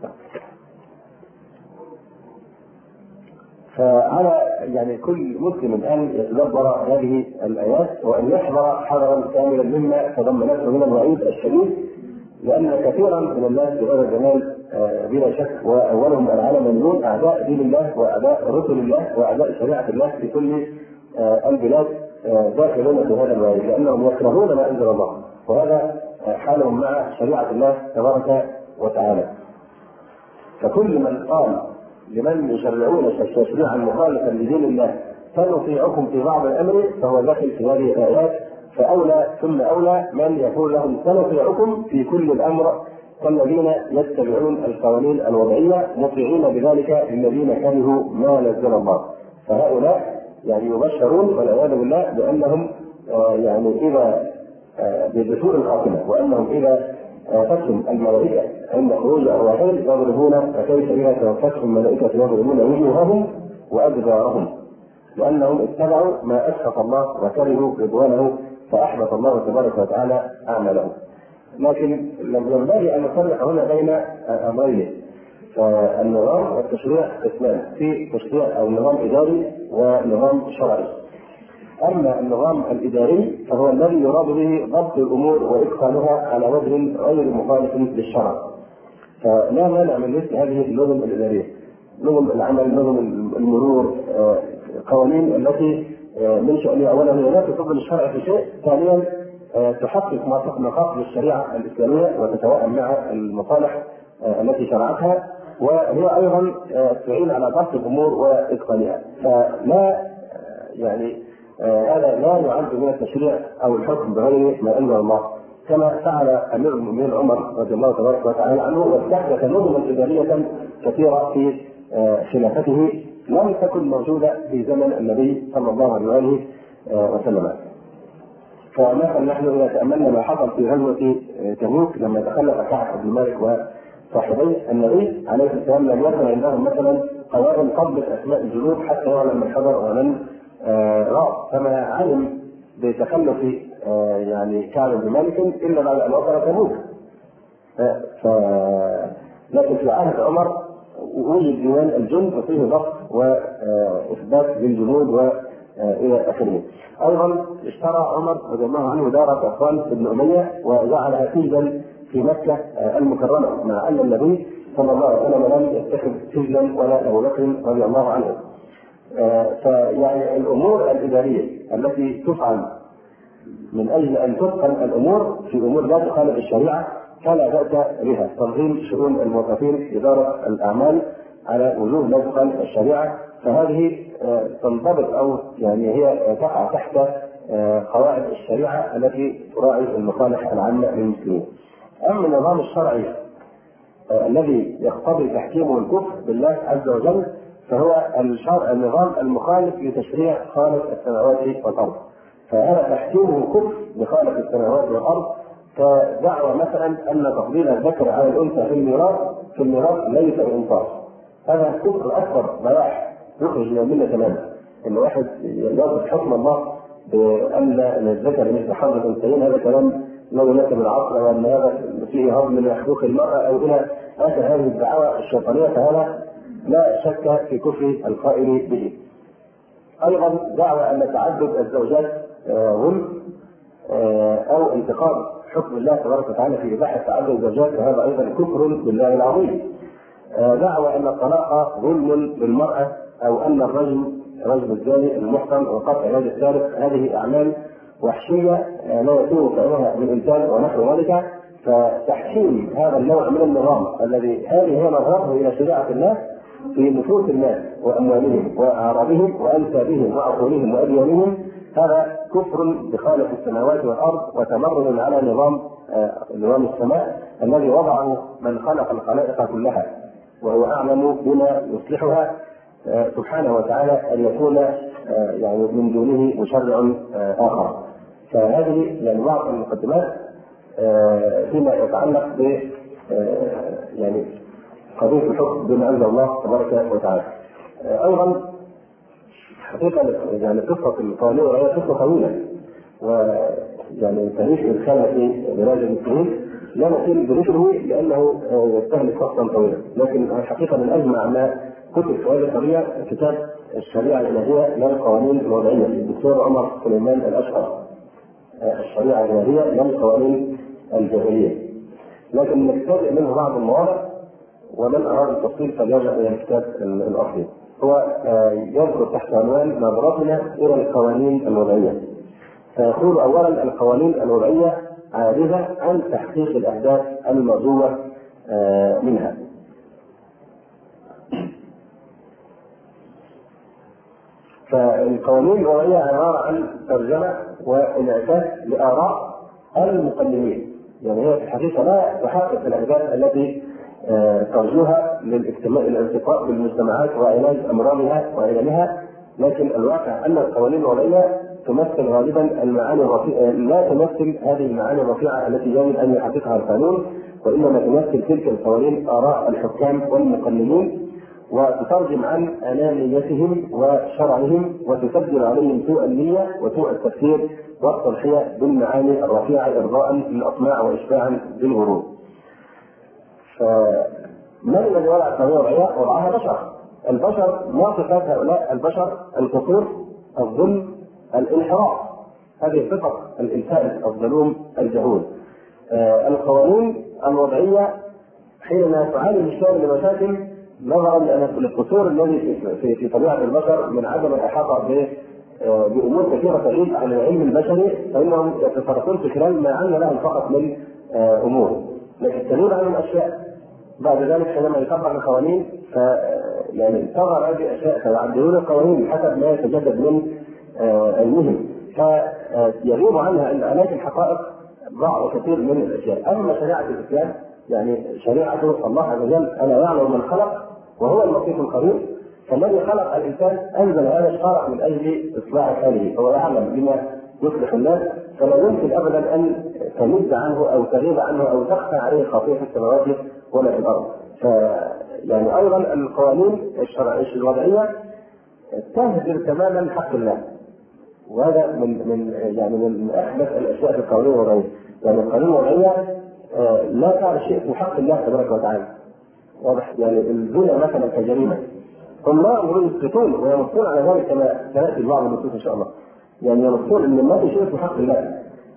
فعلى يعني كل مسلم ان يتدبر هذه الايات وان يحذر حذرا كاملا مما تضمنته من الوعيد الشديد، لان كثيرا من الناس في هذا الزمان بلا شك واولهم العلمانيون اعداء دين الله واعداء رسل الله واعداء شريعه الله في كل البلاد داخلون في هذا الوعيد، لانهم يكرهون ما انزل الله، وهذا حالهم مع شريعه الله تبارك وتعالى. فكل من قال لمن يشرعون تشريعا مخالفا لدين الله سنطيعكم في بعض الامر فهو داخل في هذه الايات. فاولى ثم اولى من يقول لهم سنطيعكم في كل الامر كالذين يتبعون القوانين الوضعيه مطيعين بذلك للذين كرهوا ما نزل الله. فهؤلاء يعني يبشرون والعياذ بالله بانهم آه يعني اذا آه بسوء الخاتمه، وانهم اذا توفتهم الملائكة عند خروج أرواحهم يضربون فكيف إذا توفتهم الملائكة يضربون وجوههم وأدبارهم لأنهم اتبعوا ما أسخط الله وكرهوا رضوانه فأحبط الله تبارك وتعالى أعمالهم. لكن ينبغي أن نفرق هنا بين أمرين. فالنظام والتشريع قسمان، في تشريع أو نظام إداري ونظام شرعي. أما النظام الإداري فهو الذي يراد به ضبط الأمور وإتقانها على وجه غير مخالف للشرع. فلا مانع من مثل هذه النظم الإدارية، نظم العمل، نظم المرور، قوانين التي من شأنها أولا هي لا تفضل الشرع في شيء، ثانيا تحقق مقاصد الشريعة الإسلامية وتتوائم مع المصالح التي شرعتها، وهي أيضا تعين على ضبط الأمور وإتقانها. فلا يعني هذا لا يعد من التشريع أو الحكم بغير ما أنزل الله، كما فعل أمير المؤمنين عمر رضي الله تبارك وتعالى عنه واستحدث نظما إدارية كثيرة في خلافته لم تكن موجودة في زمن النبي صلى الله عليه وآله وسلم. فمثلا نحن إذا تأملنا ما حصل في غزوة تبوك لما تخلف كعب بن مالك وصاحبيه، النبي عليه السلام لم يكن عندهم مثلا قوائم قبل أسماء الجنود حتى يعلم من حضر ومن غاب، فما علم بتخلف يعني كعب بن مالك إلا بعد أن وصل تبوك. ف... لكن في عهد عمر وجد ديوان الجند وفيه ضبط وإثبات للجنود وإلى آخره. أيضا اشترى عمر رضي الله عنه دار صفوان بن أمية وجعلها سجنا في مكة المكرمة، مع أن النبي صلى الله عليه وسلم لم يتخذ سجنا ولا أبو بكر رضي الله عنه. فيعني الأمور الإدارية التي تفعل من أجل أن تتقن الأمور في أمور لا تخالف الشريعة فلا بأس بها. تنظيم شؤون الموظفين، إدارة الأعمال على وجوه لا تخالف الشريعة، فهذه تنضبط أو يعني هي تقع تحت قواعد الشريعة التي تراعي المصالح العامة للمسلمين. أما النظام الشرعي الذي يقتضي تحكيمه الكفر بالله عز وجل فهو الشرع النظام المخالف لتشريع خالق السماوات والأرض، فهذا تحكيمه كفر بخالق السماوات والأرض. كدعوة مثلا أن تفضيل الذكر على الأنثى في الميراث في الميراث ليس إنصاف، هذا كفر أكبر بواح يخرج من الملة تماما. إن واحد يضبط حكم الله بأن الذكر مثل حظ الأنثيين، هذا كلام لا يناسب العصر، وأن هذا فيه هضم من حقوق المرأة أو إلى آخر هذه الدعاوى الشيطانية، فهذا لا شك في كفر القائل به. أيضا دعوة أن تعدد الزوجات غل أو انتقاد حكم الله تبارك وتعالى في إباحة تعدد الزوجات، فهذا أيضا كفر بالله العظيم. دعوة أن الطلاق ظلم للمرأة أو أن الرجل رجل الزاني المحصن وقطع يد الثالث، هذه أعمال وحشية لا يكون فعلها من إنسان ونحو ذلك. فتحكيم هذا النوع من النظام الذي هذه هي نظرته إلى شريعة الله في نفوس الناس وأموالهم وأعراضهم وأنسابهم وعقولهم وأديانهم، هذا كفر بخالق السماوات والأرض وتمرد على نظام آه نظام السماء الذي وضعه من خلق الخلائق كلها وهو أعلم بما يصلحها آه سبحانه وتعالى أن يكون آه يعني من دونه مشرع آه آخر. فهذه يعني بعض المقدمات آه فيما يتعلق ب آه يعني قضية الحكم بما أنزل الله تبارك وتعالى. آه أيضا حقيقة يعني قصة القانون هي قصة طويلة، ويعني تاريخ الخلق في بلاد المسلمين لا نطيل بذكره لأنه يستهلك وقتا طويلا، لكن الحقيقة من أجمع ما كتب في هذه القضية كتاب الشريعة الإلهية للقوانين الوضعية للدكتور عمر سليمان الأشقر، الشريعة الإلهية للقوانين الجاهلية، لكن نستبدأ منه بعض المواضع، ومن أراد التفصيل فليرجع إلى الكتاب الأصلي. هو يذكر تحت عنوان نظرتنا إلى القوانين الوضعية. فيقول أولا القوانين الوضعية عاجزة عن تحقيق الأهداف المرجوة منها. فالقوانين الوضعية عبارة عن ترجمة وانعكاس لآراء المقننين، يعني هي في الحقيقة لا تحقق الأهداف التي ترجوها للالتقاء بالمجتمعات وعلاج أمراضها وعلمها، لكن الواقع ان القوانين الوضعيه تمثل غالبا المعاني الرفيعه، لا تمثل هذه المعاني الرفيعه التي يجب ان يحققها القانون، وانما تمثل تلك القوانين اراء الحكام والمقننين، وتترجم عن انانيتهم وشرعهم، وتسجل عليهم سوء النيه وسوء التفكير والتضحيه بالمعاني الرفيعه ارضاء للاطماع واشباعا بالغرور. فمن الذي وضع القوانين الوضعيه؟ وضعها بشر. البشر ما صفات هؤلاء البشر؟ القصور، الظلم، الانحراف. هذه صفه الانسان الظلوم الجهول. آه القوانين الوضعيه حينما تعالج الشارع لمشاكل نظرا لان القصور الذي في, في طبيعه البشر من عدم الاحاطه بامور كثيره تغيب عن العلم البشري، فانهم يتصرفون في خلال ما عنا لهم فقط من آه امور، لكن تغيب عنهم اشياء. بعد ذلك حينما يطبق القوانين ف يعني تظهر هذه الاشياء فيعدلون القوانين حسب ما يتجدد من آه علمهم، فيغيب عنها الاف الحقائق بعض كثير من الاشياء. اما شريعه الاسلام يعني شريعه الله عز وجل الا يعلم من خلق وهو اللطيف الخبير، فالذي خلق الانسان انزل هذا الشرع من اجل اصلاح حاله، هو يعلم بما يصلح الناس، فلا يمكن ابدا ان تمد عنه او تغيب عنه او تخفى عليه خطيئه في السماوات ولا في الارض. ف يعني ايضا القوانين الشرعيه الوضعيه تهدر تماما حق الله، وهذا من من يعني من احدث الاشياء في القوانين الوضعيه. يعني القوانين الوضعيه لا تعرف شيء في حق الله تبارك وتعالى. واضح؟ يعني الزنا مثلا كجريمه هم لا يقولون يسكتون وينصون على ذلك كما سياتي بعض النصوص ان شاء الله. يعني ينصون ان ما في شيء في حق الله،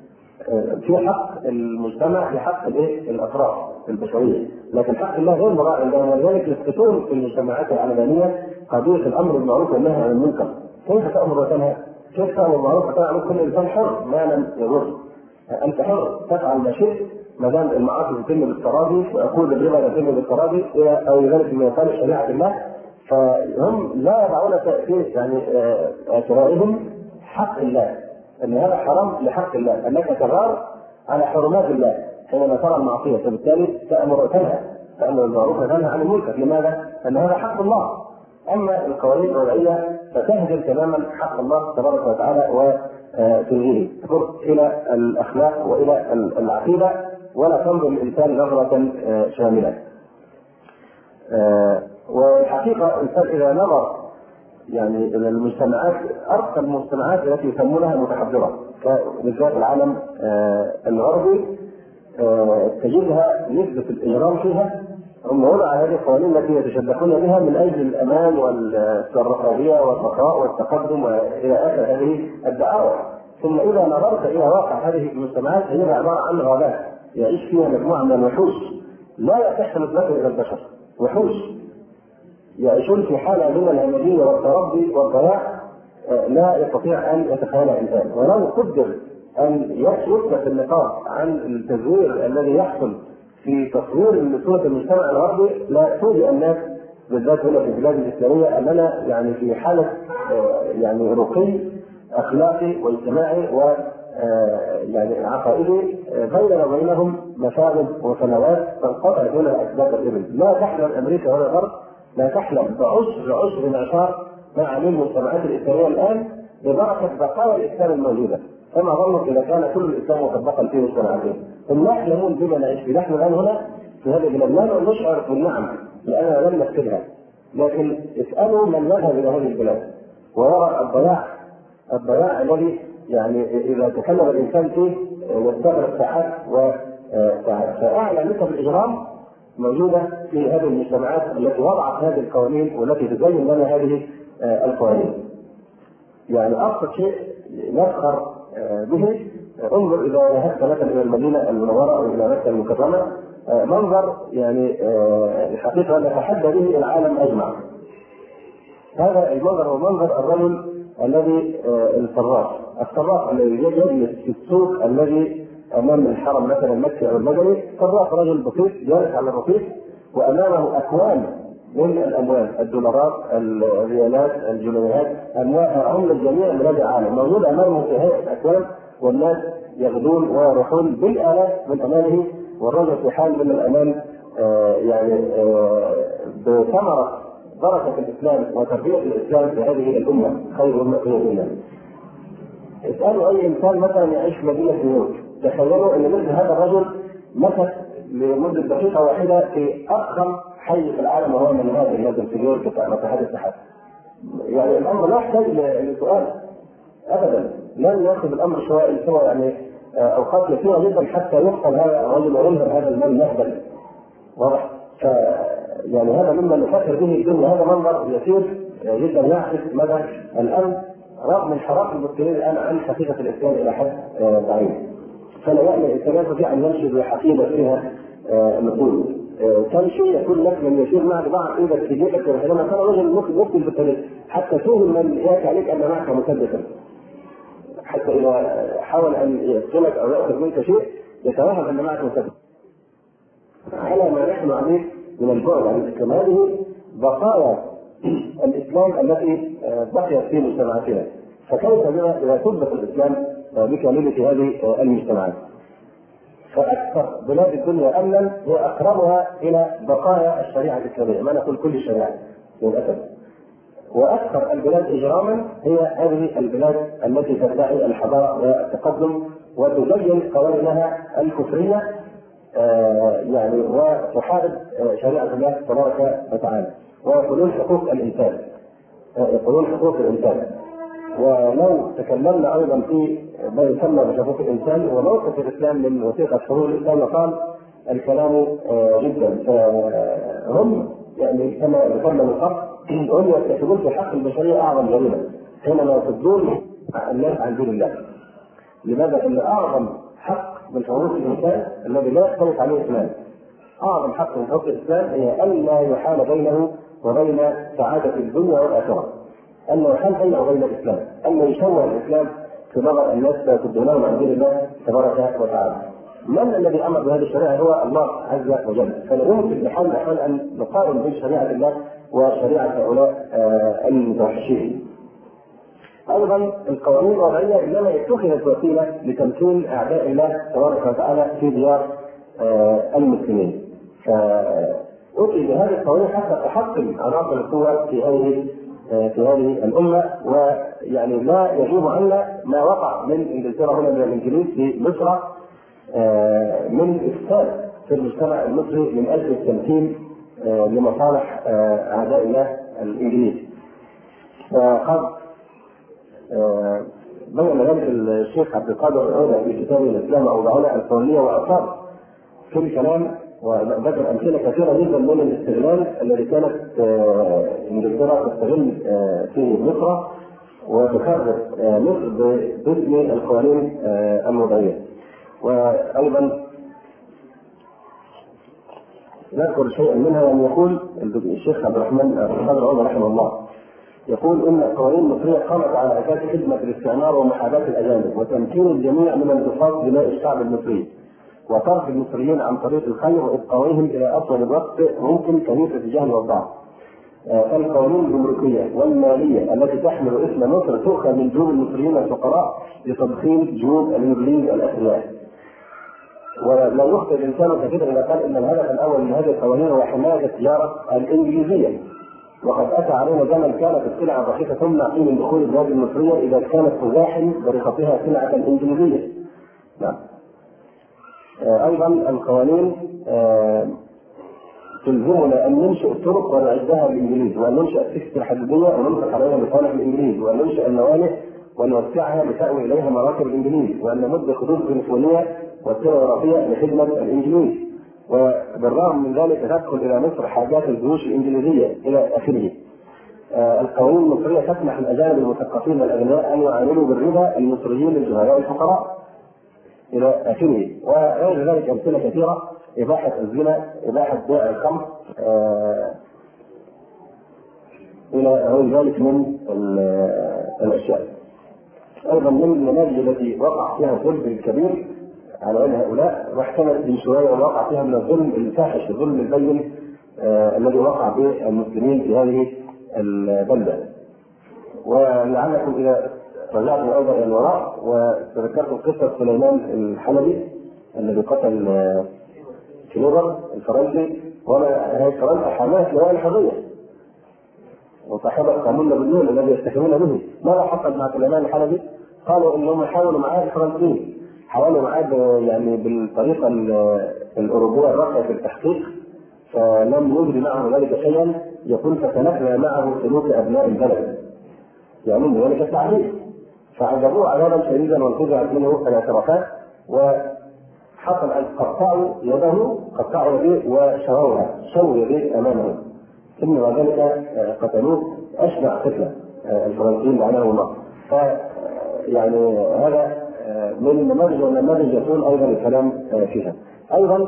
في حق المجتمع، في حق الايه؟ الافراد البشريه، لكن حق الله غير مراعي عندهم، ولذلك يسكتون في المجتمعات العلمانيه قضيه الامر بالمعروف والنهي عن المنكر. كيف تامر وتنهى؟ كيف تامر بالمعروف وتنهى عن كل انسان حر ما لم يضر؟ انت حر تفعل ما شئت ما دام المعاصي تتم بالتراضي، واقول الربا تتم بالتراضي او ذلك من يخالف شريعه الله. فهم لا يضعون تاثير يعني اعتراضهم حق الله، ان هذا حرام لحق الله، انك تغار على حرمات الله حينما ترى المعصيه، فبالتالي تامر وتنهى، تامر بالمعروف وتنهى عن المنكر. لماذا؟ لان هذا حق الله. اما القوانين الوضعيه فتهدم تماما حق الله تبارك وتعالى وتلغيه، تدر الى الاخلاق والى العقيده، ولا تنظر الانسان نظره شامله. والحقيقه الانسان اذا نظر يعني الى المجتمعات، ارقى المجتمعات التي يسمونها متحضره بالذات العالم الغربي، تجدها نسبه الاجرام فيها هم وضع هذه القوانين التي يتشبثون بها من اجل الامان والرفاهيه والرخاء والتقدم والى اخر هذه الدعاوى. ثم اذا نظرت الى واقع هذه المجتمعات هي عباره عن غابات يعيش فيها مجموعه من الوحوش لا يصح نسبته الى البشر، وحوش يعيشون في حاله من الهمجيه والتربي والضياع لا يستطيع ان يتخيلها الانسان. ولو قدر ان يكشف النقاش عن التزوير الذي يحصل في تصوير صوره المجتمع الغربي، لا توجد الناس بالذات هنا في البلاد الاسلاميه اننا يعني في حاله يعني رقي اخلاقي واجتماعي و يعني عقائدي بيننا وبينهم مشاغل وسنوات تنقطع دون اسباب الابن. لا تحلم امريكا ولا الغرب، لا تحلم بعشر عشر معشار ما عليه المجتمعات الاسلاميه الان ببركه بقايا الاسلام الموجوده. فما ظنك اذا كان كل الاسلام مطبقا في مجتمعاتهم؟ هم لا يحلمون بما نعيش فيه. نحن الان هنا في هذه البلاد لا نشعر بالنعم لاننا لم نكتبها، لكن اسالوا من يذهب الى هذه البلاد ويرى الضياع، الضياع الذي يعني اذا تكلم الانسان فيه يستغرق ساعات وساعات. فاعلى نسب الاجرام موجوده في هذه المجتمعات التي وضعت هذه القوانين والتي تزين لنا هذه القوانين. يعني ابسط شيء نفخر به، انظر اذا ذهبت مثلا الى المدينه المنوره او الى مكه المكرمه، منظر يعني الحقيقه نتحدى به العالم اجمع. هذا المنظر هو منظر الرجل الذي الصراف، الصراف الذي يجلس في السوق الذي امام الحرم مثلا المكي او المدني. صراف رجل بسيط جالس على الرصيف وامامه اكوام من الاموال، الدولارات، الريالات، الجنيهات، اموال عمله جميع بلاد العالم موجوده امامه في هذه الاكوام، والناس يغدون ويروحون بالالاف من امامه، والرجل في حال من الامان آه يعني آه بثمره بركة الإسلام وتربية الإسلام في هذه الأمة خير أمة في الأمة. اسألوا أي إنسان مثلا يعيش في مدينة نيويورك، تخيلوا أن مثل هذا الرجل مكث لمدة دقيقة واحدة في أضخم حي في العالم وهو من هذا النادي في نيويورك بتاع ناطحات السحاب. يعني الأمر لا يحتاج لسؤال أبدا، لن يأخذ الأمر شوية سوى يعني أوقات كثيرة جدا حتى يحصل هذا الرجل وينهب هذا المال مهبل. واضح؟ ف يعني هذا مما نفكر به الدنيا، هذا منظر يسير جدا يعكس مدى الأمن رغم انحراف المسلمين الآن عن حقيقة الإسلام إلى حد بعيد. فلا يعني الإنسان يستطيع أن يمشي بحقيبة فيها نقول تمشي يكون لك من يشير معك بعض إيدك في جيبك وحينما كان رجل ممكن يقتل بالطريق حتى توهم من يأتي عليك أن معك مسدسا، حتى إذا حاول أن يقتلك أو يأخذ منك شيء يتوهم أن معك مسدس. على ما نحن عليه من البعد عن الإسلام، هذه بقايا الإسلام التي بقيت في مجتمعاتنا، فكيف بنا إذا ثبت الإسلام بكامله في هذه المجتمعات؟ فأكثر بلاد الدنيا أمنا هي أقربها إلى بقايا الشريعة الإسلامية، ما نقول كل الشريعة للأسف. وأكثر البلاد إجراما هي هذه البلاد التي تدعي الحضارة والتقدم وتبين قوانينها الكفرية آه يعني وتحارب آه شريعة الله تبارك وتعالى، ويقولون حقوق الإنسان آه يقولون حقوق الإنسان. ولو تكلمنا أيضا في ما يسمى بحقوق الإنسان وموقف الإسلام من وثيقة حقوق الإنسان وقال الكلام آه جدا. فهم يعني كما ذكرنا من قبل هم يرتكبون في حق البشرية أعظم جريمة حينما يصدون الناس عن دين الله. لماذا؟ لأن أعظم حق من حقوق الإنسان الذي لا يختلف عليه الإسلام، أعظم حق من حقوق الإسلام هي أن لا يحال بينه وبين سعادة الدنيا والآخرة، أن يحال بينه وبين الإسلام، أن يشوه الإسلام في نظر الناس فيصدونه عن دين الله تبارك وتعالى. من الذي أمر بهذه الشريعة؟ هو الله عز وجل. فلا يمكن بحال الأحوال أن نقارن بين شريعة الله وشريعة هؤلاء المتوحشين. أيضا القوانين الوضعية إنما اتخذت وسيلة لتمكين أعداء الله تبارك وتعالى في ديار المسلمين، فأتي بهذه القوانين حتى تحطم عناصر القوة في هذه في هذه الأمة. ويعني لا يغيب عنا ما وقع من إنجلترا هنا من الإنجليز في مصر من إفساد في المجتمع المصري من أجل التمكين لمصالح أعداء الله الإنجليز. فقد بين ذلك الشيخ عبد القادر العودة في كتابه الإسلام أوضاعنا الكونية وأثار في الكلام وذكر أمثلة كثيرة جدا من الاستغلال الذي كانت إنجلترا تستغل فيه مصر وتخرب مصر باسم القوانين الوضعية. وأيضا نذكر شيئا منها أن يقول الشيخ عبد الرحمن القادر العودة رحمه الله يقول إن القوانين المصرية قامت على أساس خدمة الاستعمار ومحاباة الأجانب وتمكين الجميع من انتصاب دماء الشعب المصري وطرد المصريين عن طريق الخير وإبقائهم إلى أطول الوقت ممكن كنيسة الجهل والضعف. فالقوانين الجمركية والمالية التي تحمل اسم مصر تؤخذ من جيوب المصريين الفقراء لتضخيم جيوب الإنجليز الأثرياء. ولا يخطئ الإنسان كثيرا إذا قال إن الهدف الأول من هذه القوانين هو حماية التجارة الإنجليزية، وقد أتى علينا زمن كانت السلع الرخيصة تمنع فيه من دخول البلاد المصرية إذا كانت تزاحم برخصها سلعة إنجليزية. نعم. أيضا القوانين تلزمنا أن ننشئ الطرق ونعدها بالإنجليز، وأن ننشئ السكك الحديدية وننفق عليها لصالح الإنجليز، وأن ننشئ الموانئ ونوسعها لتأوي إليها مراكب الإنجليز، وأن نمد خطوط تليفونية والتلغرافية لخدمة الإنجليز. وبالرغم من ذلك تدخل إلى مصر حاجات الجيوش الإنجليزية إلى آخره. آه القوانين المصرية تسمح للأجانب المثقفين والأغنياء أن يعاملوا بالربا المصريين للجهلاء الفقراء إلى آخره. وغير ذلك أمثلة كثيرة، إباحة الزنا، إباحة بيع الخمر، آه إلى غير ذلك من الأشياء. أيضا من النماذج التي وقع فيها الظلم الكبير على وجه هؤلاء واحتملت من شوية ووقع فيها من الظلم الفاحش، الظلم البين آه الذي وقع به المسلمين في هذه البلدة. ولعلكم إذا رجعتم أيضا إلى الوراء وتذكرتم قصة سليمان الحلبي الذي قتل كليبر الفرنسي، وهي فرنسا حماس لواء الحرية، وصاحب القانون النابليون الذي يفتخرون به. ماذا حصل مع سليمان الحلبي؟ قالوا انهم حاولوا معاه الفرنسيين، حاولوا معاه يعني بالطريقه الاوروبيه الراقيه في التحقيق، فلم يجري معه ذلك شيئا. يقول فتنكر معه سلوك ابناء البلد، يعني ذلك التعريف، فعذبوه عذابا شديدا وانتزعت منه الاعترافات، وحصل ان قطعوا يده، قطعوا يديه وشروها، شووا يديه امامه، ثم بعد ذلك قتلوه اشنع قتله الفرنسيين لعنهم الله. ف يعني هذا من نماذج ونماذج يكون ايضا الكلام فيها. ايضا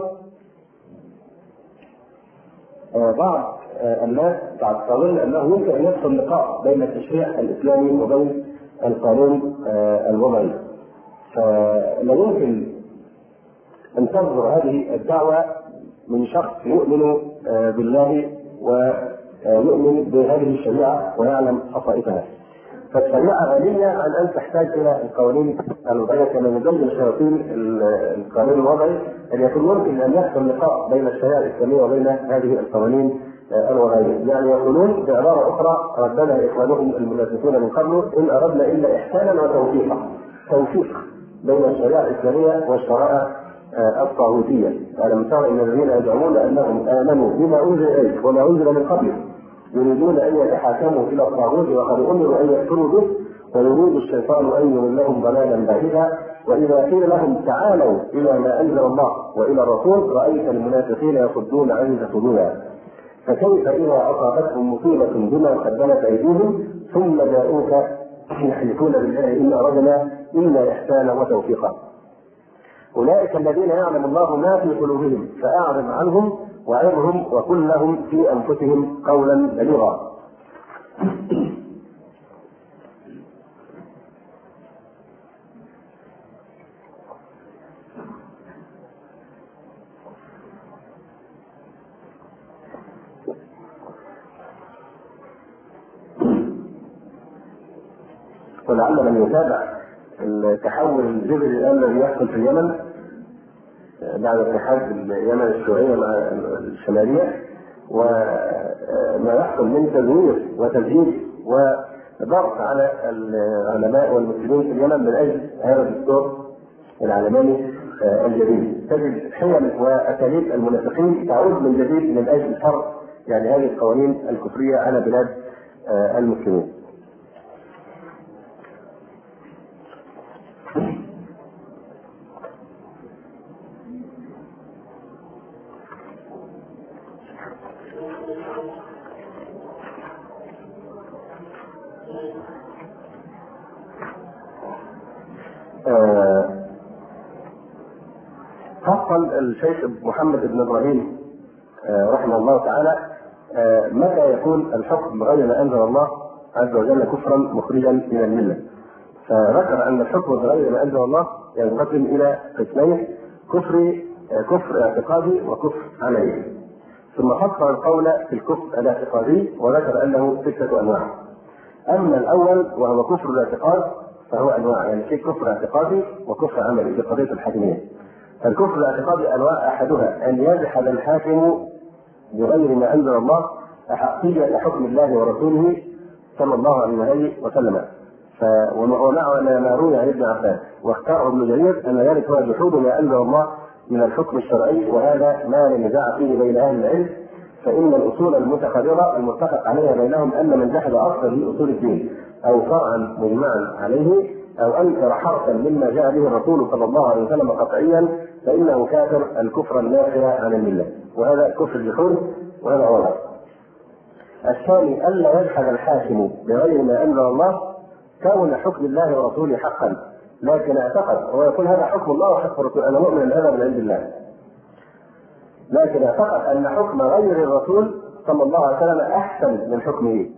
بعض الناس تعتقد انه يمكن ان يحصل لقاء بين التشريع الاسلامي وبين القانون الوضعي، فلا يمكن ان تصدر هذه الدعوه من شخص يؤمن بالله ويؤمن بهذه الشريعه ويعلم خصائصها. فالشريعه غنيه عن ان تحتاج الى القوانين الوضعيه كما يبين شياطين القانون الوضعي، ان يكون ممكن ان يحصل لقاء بين الشريعه الاسلاميه وبين هذه القوانين الوضعيه. يعني يقولون بعباره اخرى ردنا اخوانهم المنافقون من قبل ان اردنا الا احسانا وتوفيقا، توفيق بين الشريعه الاسلاميه والشرائع الطاغوتيه. الم تر ان الذين يزعمون انهم امنوا بما انزل اليك وما انزل من قبلك يريدون ان يتحاكموا الى الطاغوت وقد امروا ان يكفروا به ويريد الشيطان ان يضلهم ضلالا بعيدا. واذا قيل لهم تعالوا الى ما انزل الله والى الرسول رايت المنافقين يصدون عنك صدودا. فكيف اذا اصابتهم مصيبه بما قدمت ايديهم ثم جاءوك يحلفون بالله ان اردنا الا احسانا وتوفيقا. اولئك الذين يعلم الله ما في قلوبهم فاعرض عنهم وعظهم وقل لهم في انفسهم قولا بليغا. ولعل من يتابع التحول الجذري الذي يحصل في اليمن بعد اتحاد اليمن الشيوعيه مع الشماليه، وما يحصل من تزوير وتزييد وضغط على العلماء والمسلمين في اليمن من اجل هذا الدستور العلماني الجديد. تجد حيل واساليب المنافقين تعود من جديد من اجل فرض يعني هذه القوانين الكفريه على بلاد المسلمين. فصل الشيخ محمد بن ابراهيم رحمه الله تعالى متى يكون الحكم بغير ما انزل الله عز وجل كفرا مخرجا من المله. فذكر ان الحكم بغير ما انزل الله ينقسم الى قسمين: كفر كفر اعتقادي وكفر عملي. ثم فصل القول في الكفر الاعتقادي وذكر انه سته انواع. اما الاول وهو كفر الاعتقاد فهو انواع، يعني في كفر اعتقادي وكفر عملي في قضيه الحاكميه. الكفر الاعتقادي انواع، احدها ان يجحد الحاكم بغير ما انزل الله احقيه حكم الله ورسوله صلى الله عليه وسلم، ومعناه ما روي عن ابن عباس واختاره ابن جرير ان ذلك هو جحود ما انزل الله من الحكم الشرعي، وهذا ما لا نزاع فيه بين اهل العلم، فان الاصول المتقرره المتفق عليها بينهم ان من جحد اصلا من اصول الدين او فرعا مجمعا عليه او انكر حرفا مما جاء به الرسول صلى الله عليه وسلم قطعيا فانه كافر الكفر النافع عن المله، وهذا كفر الجحود وهذا واضح. الثاني الا يجحد الحاكم بغير ما انزل الله كون حكم الله ورسوله حقا، لكن اعتقد هو يقول هذا حكم الله وحكم الرسول، انا مؤمن ان هذا من عند الله، لكن اعتقد ان حكم غير الرسول صلى الله عليه وسلم احسن من حكمه.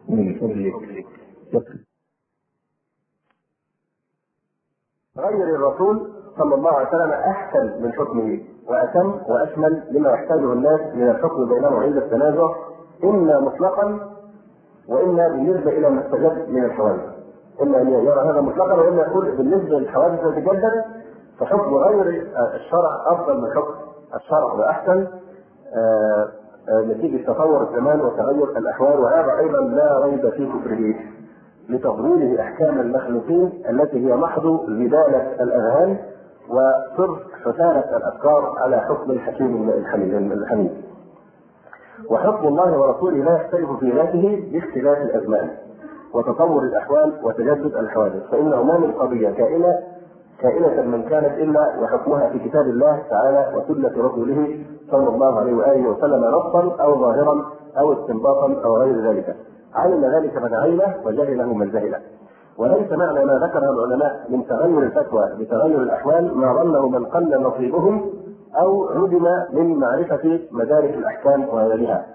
غير الرسول صلى الله عليه وسلم احسن من حكمه واتم واشمل لما يحتاجه الناس من الحكم بينهم عند التنازع، اما مطلقا واما بالنسبه الى ما استجد من الحوادث. اما ان يرى هذا مطلقا واما يقول بالنسبه للحوادث التي تجدد فحكم غير الشرع افضل من حكم الشرع واحسن. نتيجة تطور الزمان وتغير الأحوال، وهذا أيضا لا ريب في كفره لتضليله أحكام المخلوقين التي هي محض زبالة الأذهان وصرف حسالة الأفكار على حكم الحكيم الحميد. وحكم الله ورسوله لا يختلف في ذاته باختلاف الأزمان وتطور الأحوال وتجدد الحوادث، فإنه ما من قضية كائنة كائنة من كانت إلا وحكمها في كتاب الله تعالى وسنة رسوله صلى الله عليه وآله وسلم نصا أو ظاهرا أو استنباطا أو غير ذلك، علم ذلك من علمه وجهله من جهله. وليس معنى ما ذكره العلماء من تغير الفتوى بتغير الأحوال ما ظنه من قل نصيبهم أو عدم من معرفة مدارك الأحكام وغيرها.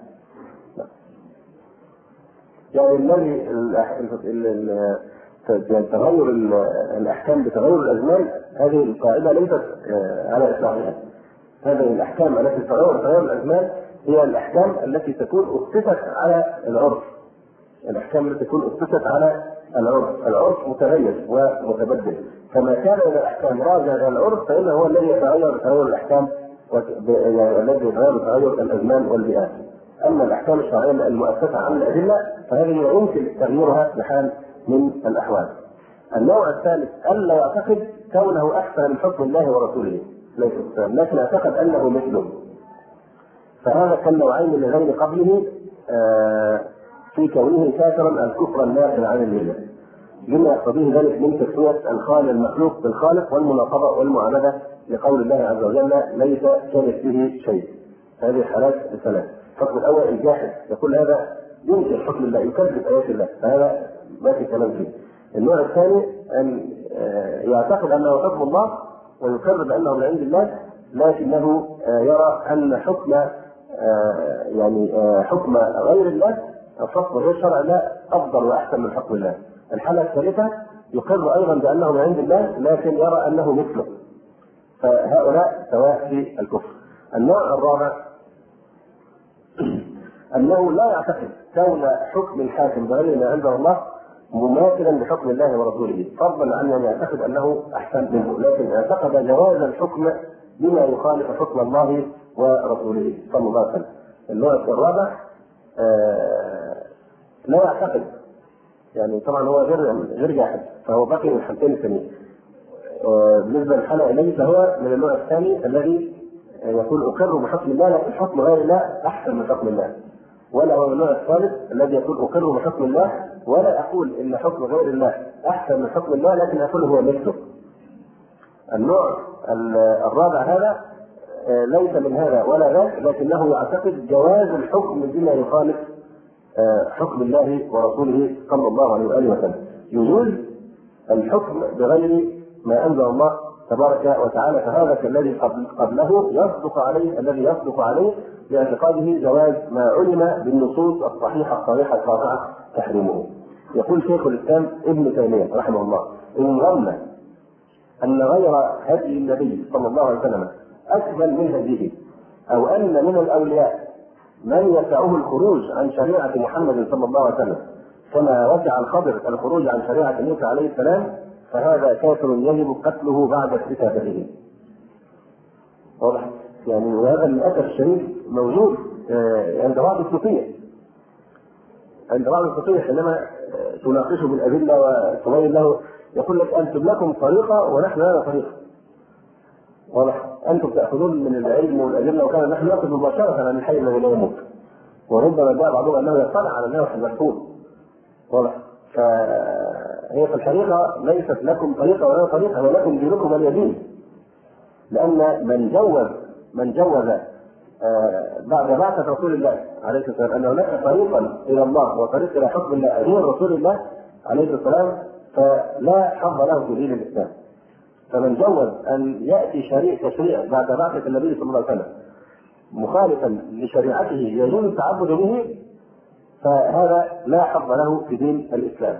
يعني الذي تغير الأحكام بتغير الأزمان هذه القاعدة ليست على إطلاقها. هذه الأحكام التي تغير بتغير الأزمان هي الأحكام التي تكون أسست على العرف. الأحكام التي تكون أسست على العرف، العرف متغير ومتبدل، كما كان من الأحكام راجع إلى العرف فإنه هو الذي يتغير بتغير الأحكام والذي يتغير بتغير الأزمان والبيئات. أما الأحكام الشرعية المؤسسة على الأدلة فهذه يمكن تغييرها بحال من الأحوال. النوع الثالث ألا يعتقد كونه أحسن من حكم الله ورسوله، لكن يعتقد أنه مثله، فهذا كالنوعين اللذين قبله في كونه كافرا الكفر الناقل عن المله، لما يقتضيه ذلك من تسوية الخالق المخلوق بالخالق والمناقضة والمعاندة لقول الله عز وجل ليس كمثله شيء. هذه الحالات الثلاث. الحكم الأول الجاحد يقول هذا ينكر حكم الله، يكذب آيات الله، فهذا ما في كلام فيه. النوع الثاني أن يعتقد أنه حكم الله ويكذب بأنه من عند الله، لكنه يرى أن حكم يعني حكم غير الله أو حكم غير شرع الله أفضل وأحسن من حكم الله. الحالة الثالثة يقر أيضا بأنه من عند الله لكن يرى أنه مثله، فهؤلاء سواء في الكفر. النوع الرابع أنه لا يعتقد كون حكم الحاكم بغير ما أنزل الله مماثلا لحكم الله ورسوله، فضلا عن أن يعتقد أنه أحسن منه، لكن اعتقد جواز الحكم بما يخالف حكم الله ورسوله صلى الله عليه وسلم. النوع الرابع آه لا يعتقد، يعني طبعا هو غير غير جاحد، فهو باقي من الحالتين الثانيين. آه بالنسبه للحاله اليه فهو من النوع الثاني الذي يقول اقر بحكم الله لكن حكم غير الله احسن من حكم الله، ولا هو من النوع الثالث الذي يقول اقر بحكم الله ولا اقول ان حكم غير الله احسن من حكم الله لكن اقول هو مثله. النوع الرابع هذا ليس من هذا ولا ذاك، لكنه يعتقد جواز الحكم بما يخالف حكم الله ورسوله صلى الله عليه وآله وسلم، يجوز الحكم بغير ما أنزل الله تبارك وتعالى، فهذا كالذي قبله يصدق عليه الذي يصدق عليه باعتقاده جواز ما علم بالنصوص الصحيحة الصريحة القاطعة تحريمه. يقول شيخ الإسلام ابن تيمية رحمه الله إن ظن أن غير هدي النبي صلى الله عليه وسلم أكمل من هديه، أو أن من الأولياء من يسعه الخروج عن شريعة محمد صلى الله عليه وسلم كما وسع الخضر الخروج عن شريعة موسى عليه السلام، فهذا كافر يجب قتله بعد كتابته. واضح؟ يعني وهذا للأسف الشديد موجود عند بعض الصوفية. عند بعض الصوفية حينما تناقشه بالأدلة وتبين له يقول لك أنتم لكم طريقة ونحن لنا طريقة. واضح؟ أنتم تأخذون من العلم والأدلة وكان نحن نأخذ مباشرة عن الحي الذي لا يموت، وربما جاء بعضهم أنه يطلع على اللوح المحفوظ. واضح؟ فهي في الحقيقة ليست لكم طريقة ولا طريقة، ولكم دينكم اليدين، لأن من جوز من جوز آه بعد بعثة رسول الله عليه السلام أن هناك طريقا إلى الله وطريق إلى حكم الله غير رسول الله عليه السلام فلا حظ له في دين الإسلام. فمن جوز أن يأتي شريع تشريع بعد بعثة النبي صلى الله عليه وسلم مخالفا لشريعته يجوز التعبد به، فهذا لا حظ له في دين الإسلام.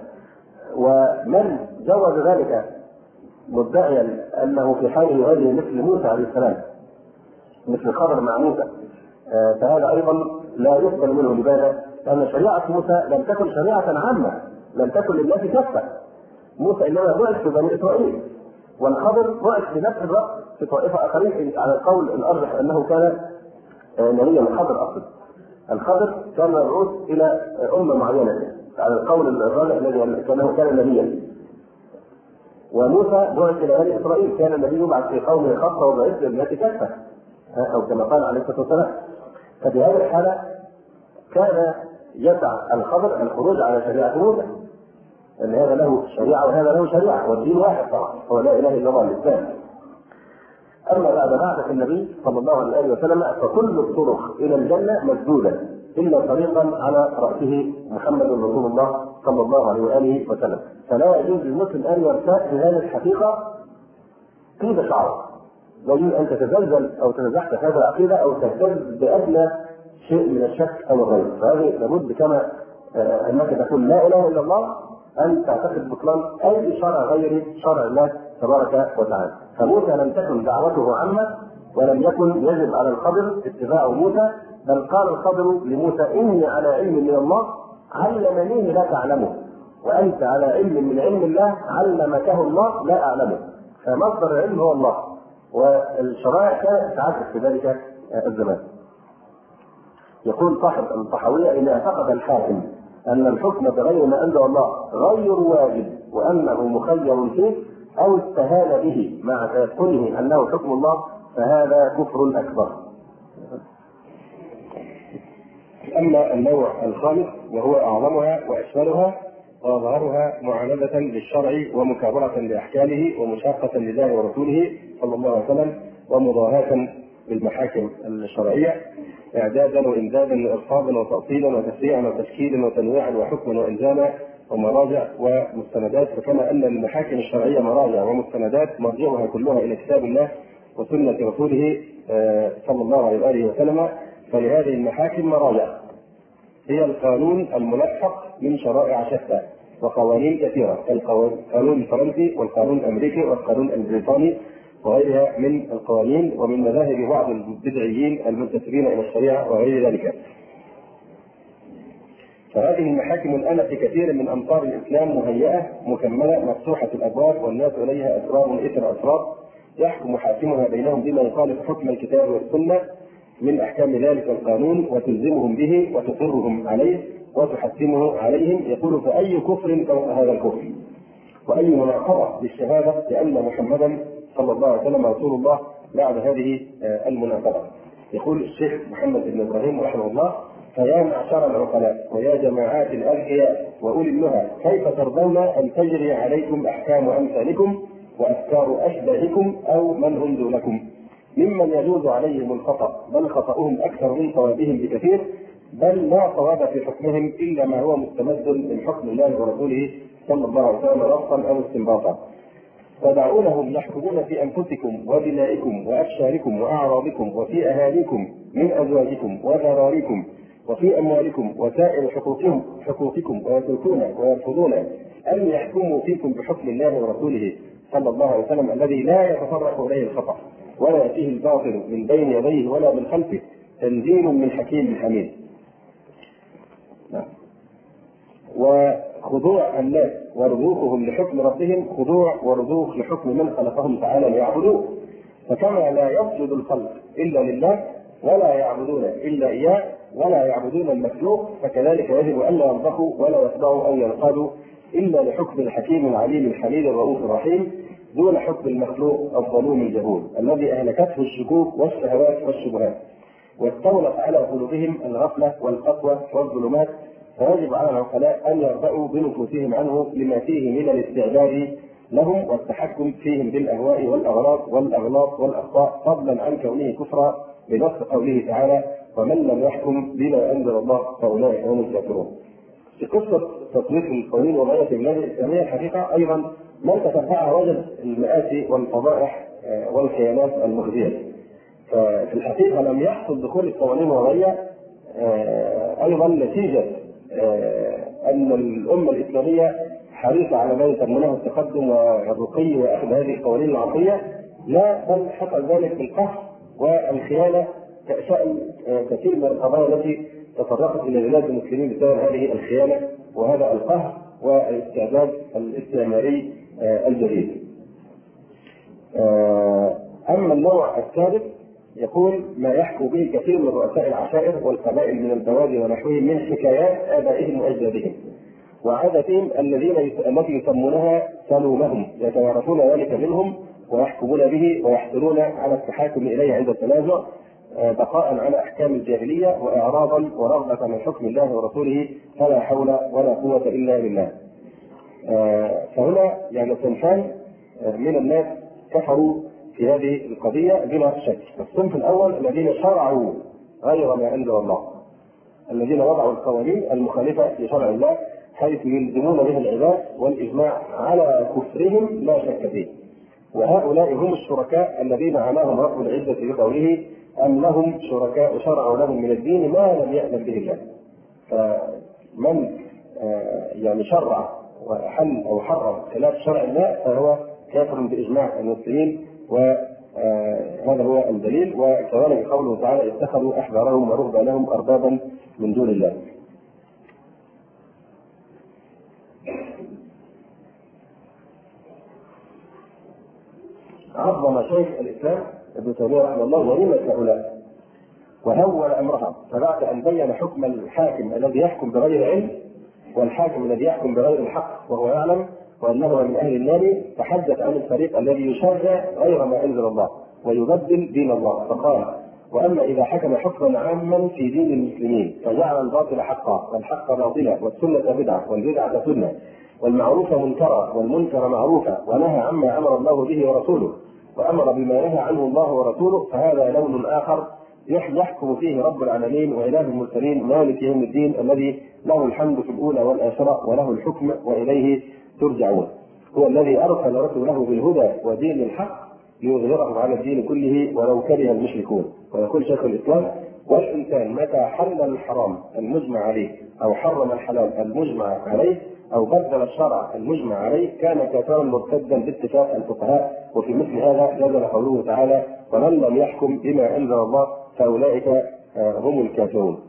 ومن جوز ذلك مدعيا أنه في حاله هذه مثل موسى عليه السلام، مثل خضر مع موسى، فهذا أيضا لا يقبل منه. لماذا؟ لأن شريعة موسى لم تكن شريعة عامة، لم تكن للناس كافة. موسى إنما بعث في بني إسرائيل، والخضر بعث في نفس الوقت في طائفة آخرين على القول الأرجح أنه كان نبيا الخضر أصلا. الخضر كان مبعوث الى امه معينه على القول الراجح الذي كانه كان نبيا، وموسى بعث الى بني اسرائيل، كان النبي يبعث في قومه خاصه وبعث للناس كافه او كما قال عليه الصلاه والسلام. ففي هذه الحاله كان يسعى الخضر الخروج على شريعه موسى، ان هذا له شريعه وهذا له شريعه، والدين واحد طبعا هو لا اله الا الله الاسلام. اما بعد بعثه النبي صلى الله عليه وسلم فكل الطرق الى الجنه مسدوده الا طريقا على راسه محمد رسول الله صلى الله عليه واله وسلم. فلا يجوز للمسلم ان يرتاح في هذه الحقيقه طيب شعره، لا يجوز ان تتزلزل او تتزحزح هذه العقيده او تهتز بادنى شيء من الشك او الريب. فهذه لابد كما انك تقول لا اله الا الله ان تعتقد بطلان اي شرع غير شرع الله تبارك وتعالى. فموسى لم تكن دعوته عامه ولم يكن يجب على الخضر اتباع موسى، بل قال الخضر لموسى اني على علم من الله علمنيه لا تعلمه، وانت على علم من علم الله علمكه الله لا اعلمه. فمصدر العلم هو الله، والشرائع كانت تعكس في ذلك الزمان. يقول صاحب الطحاوية: إن اعتقد الحاكم أن الحكم بغير ما أنزل الله غير واجب وأنه مخير فيه، أو استهان به مع تيقنه أنه حكم الله، فهذا كفر أكبر. أما النوع الخامس وهو أعظمها وأشملها وأظهرها معاندة للشرع ومكابرة لأحكامه ومشاقة لله ورسوله صلى الله عليه وسلم ومضاهاة بالمحاكم الشرعية، إعدادا وإمدادا لإرصادا وتأصيلا وتفريعا وتشكيلا وتنويعا وحكما وإلزاما ومراجع ومستندات. فكما أن المحاكم الشرعية مراجع ومستندات مرجعها كلها إلى كتاب الله وسنة رسوله صلى الله عليه وآله وسلم، فلهذه المحاكم مراجع هي القانون الملحق من شرائع شتى وقوانين كثيرة، القانون الفرنسي والقانون الأمريكي والقانون البريطاني وغيرها من القوانين ومن مذاهب بعض البدعيين المنتسبين الى الشريعه وغير ذلك. فهذه المحاكم الان في كثير من امصار الاسلام مهيئه مكمله مفتوحه الابواب والناس اليها اسرار اثر اسرار، يحكم حاكمها بينهم بما يخالف حكم الكتاب والسنه من احكام ذلك القانون وتلزمهم به وتقرهم عليه وتحكمه عليهم. يقول: فاي كفر فوق هذا الكفر، واي مناقضه للشهاده بان محمدا صلى الله عليه وسلم رسول الله بعد هذه المناقضه. يقول الشيخ محمد بن ابراهيم رحمه الله: فيا معشر العقلاء ويا جماعات الاذكياء واولي النهى، كيف ترضون ان تجري عليكم احكام امثالكم وافكار اشباهكم او من هم دونكم ممن يجوز عليهم الخطا، بل خطاهم اكثر من صوابهم بكثير، بل لا صواب في حكمهم الا ما هو مستمد من حكم الله ورسوله صلى الله عليه وسلم نصا او استنباطا. فدعونهم يحكمون في انفسكم ودمائكم وافشاركم واعراضكم وفي اهاليكم من ازواجكم وذراريكم وفي اموالكم وسائر حقوقهم حقوقكم ويتركون ويرفضون ان يحكموا فيكم بحكم الله ورسوله صلى الله عليه وسلم الذي لا يتطرق اليه الخطا ولا ياتيه الباطل من بين يديه ولا من خلفه، تنزيل من حكيم حميد. وخضوع الناس ورضوخهم لحكم ربهم خضوع ورضوخ لحكم من خلقهم تعالى ليعبدوه. فكما لا يسجد الخلق الا لله ولا يعبدون الا اياه ولا يعبدون المخلوق، فكذلك يجب ان لا يرضخوا ولا يخضعوا او ينقادوا الا لحكم الحكيم العليم الحميد الرؤوف الرحيم دون حكم المخلوق الظلوم الجهول الذي اهلكته الشكوك والشهوات والشبهات واستولت على قلوبهم الغفله والقسوه والظلمات. فيجب على العقلاء ان يرضوا بنفوسهم عنه لما فيه من الاستعداد لهم والتحكم فيهم بالاهواء والاغراض والاغلاط والاخطاء، فضلا عن كونه كفرا بنص قوله تعالى: ومن لم يحكم بما انزل الله فاولئك هم الكافرون. في قصه تطبيق القوانين وضعيه البلاد الاسلاميه الحقيقه ايضا من تتبعها وجد المآسي والفضائح والخيانات المخزيه. ففي الحقيقه لم يحصل دخول القوانين الوضعيه ايضا نتيجه ان الامه الاسلاميه حريصه على ما يسمونه التقدم والرقي واخذ هذه القوانين العربيه، لا بل حصل ذلك بالقهر والخيانه كشأن كثير من القضايا التي تطرقت الى بلاد المسلمين بسبب هذه الخيانه وهذا القهر والاستعداد الاستعماري الجديد. اما النوع الثالث يقول ما يحكو به كثير من رؤساء العشائر والقبائل من البوادي ونحوهم من حكايات آبائهم وأجدادهم وعادتهم الذين التي يسمونها سلومهم، يتوارثون ذلك منهم ويحكمون به ويحصلون على التحاكم إليه عند التنازع بقاء على أحكام الجاهلية وإعراضا ورغبة من حكم الله ورسوله، فلا حول ولا قوة إلا بالله. فهنا يعني صنفان من الناس كفروا في هذه القضية بلا شك. الصنف الأول الذين شرعوا غير ما أنزل الله، الذين وضعوا القوانين المخالفة لشرع الله حيث يلزمون به العباد والإجماع على كفرهم لا شك فيه. وهؤلاء هم الشركاء الذين عناهم رب العزة بقوله أم لهم شركاء شرعوا لهم من الدين ما لم يأذن به الله. فمن يعني شرع وحل أو حرم خلاف شرع الله فهو كافر بإجماع المسلمين، وهذا هو الدليل. وكذلك قوله تعالى اتخذوا أحبارهم ورهبانهم أربابا من دون الله. عظم شيخ الإسلام ابن تيمية رحمه الله جريمة هؤلاء وهول أمرها، فبعد أن بين حكم الحاكم الذي يحكم بغير علم والحاكم الذي يحكم بغير الحق وهو يعلم وأنه من أهل النار، تحدث عن الفريق الذي يشرع غير ما أنزل الله ويبدل دين الله، فقال وأما إذا حكم حكما عاما في دين المسلمين فجعل الباطل حقا والحق باطلا والسنة بدعة والبدعة سنة والمعروف منكرا والمنكر معروفا ونهى عما أمر الله به ورسوله وأمر بما نهى عنه الله ورسوله، فهذا لون آخر يحكم فيه رب العالمين وإله المرسلين مالك يوم الدين الذي له الحمد في الأولى والآخرة وله الحكم وإليه ترجعون. هو الذي أرسل رسوله بالهدى ودين الحق ليظهره على الدين كله ولو كره المشركون. ويقول شيخ الإسلام والإنسان متى حل الحرام المجمع عليه أو حرم الحلال المجمع عليه أو بدل الشرع المجمع عليه كان كافرا مرتدا باتفاق الفقهاء. وفي مثل هذا نزل قوله تعالى ومن لم يحكم بما أنزل الله فأولئك هم الكافرون.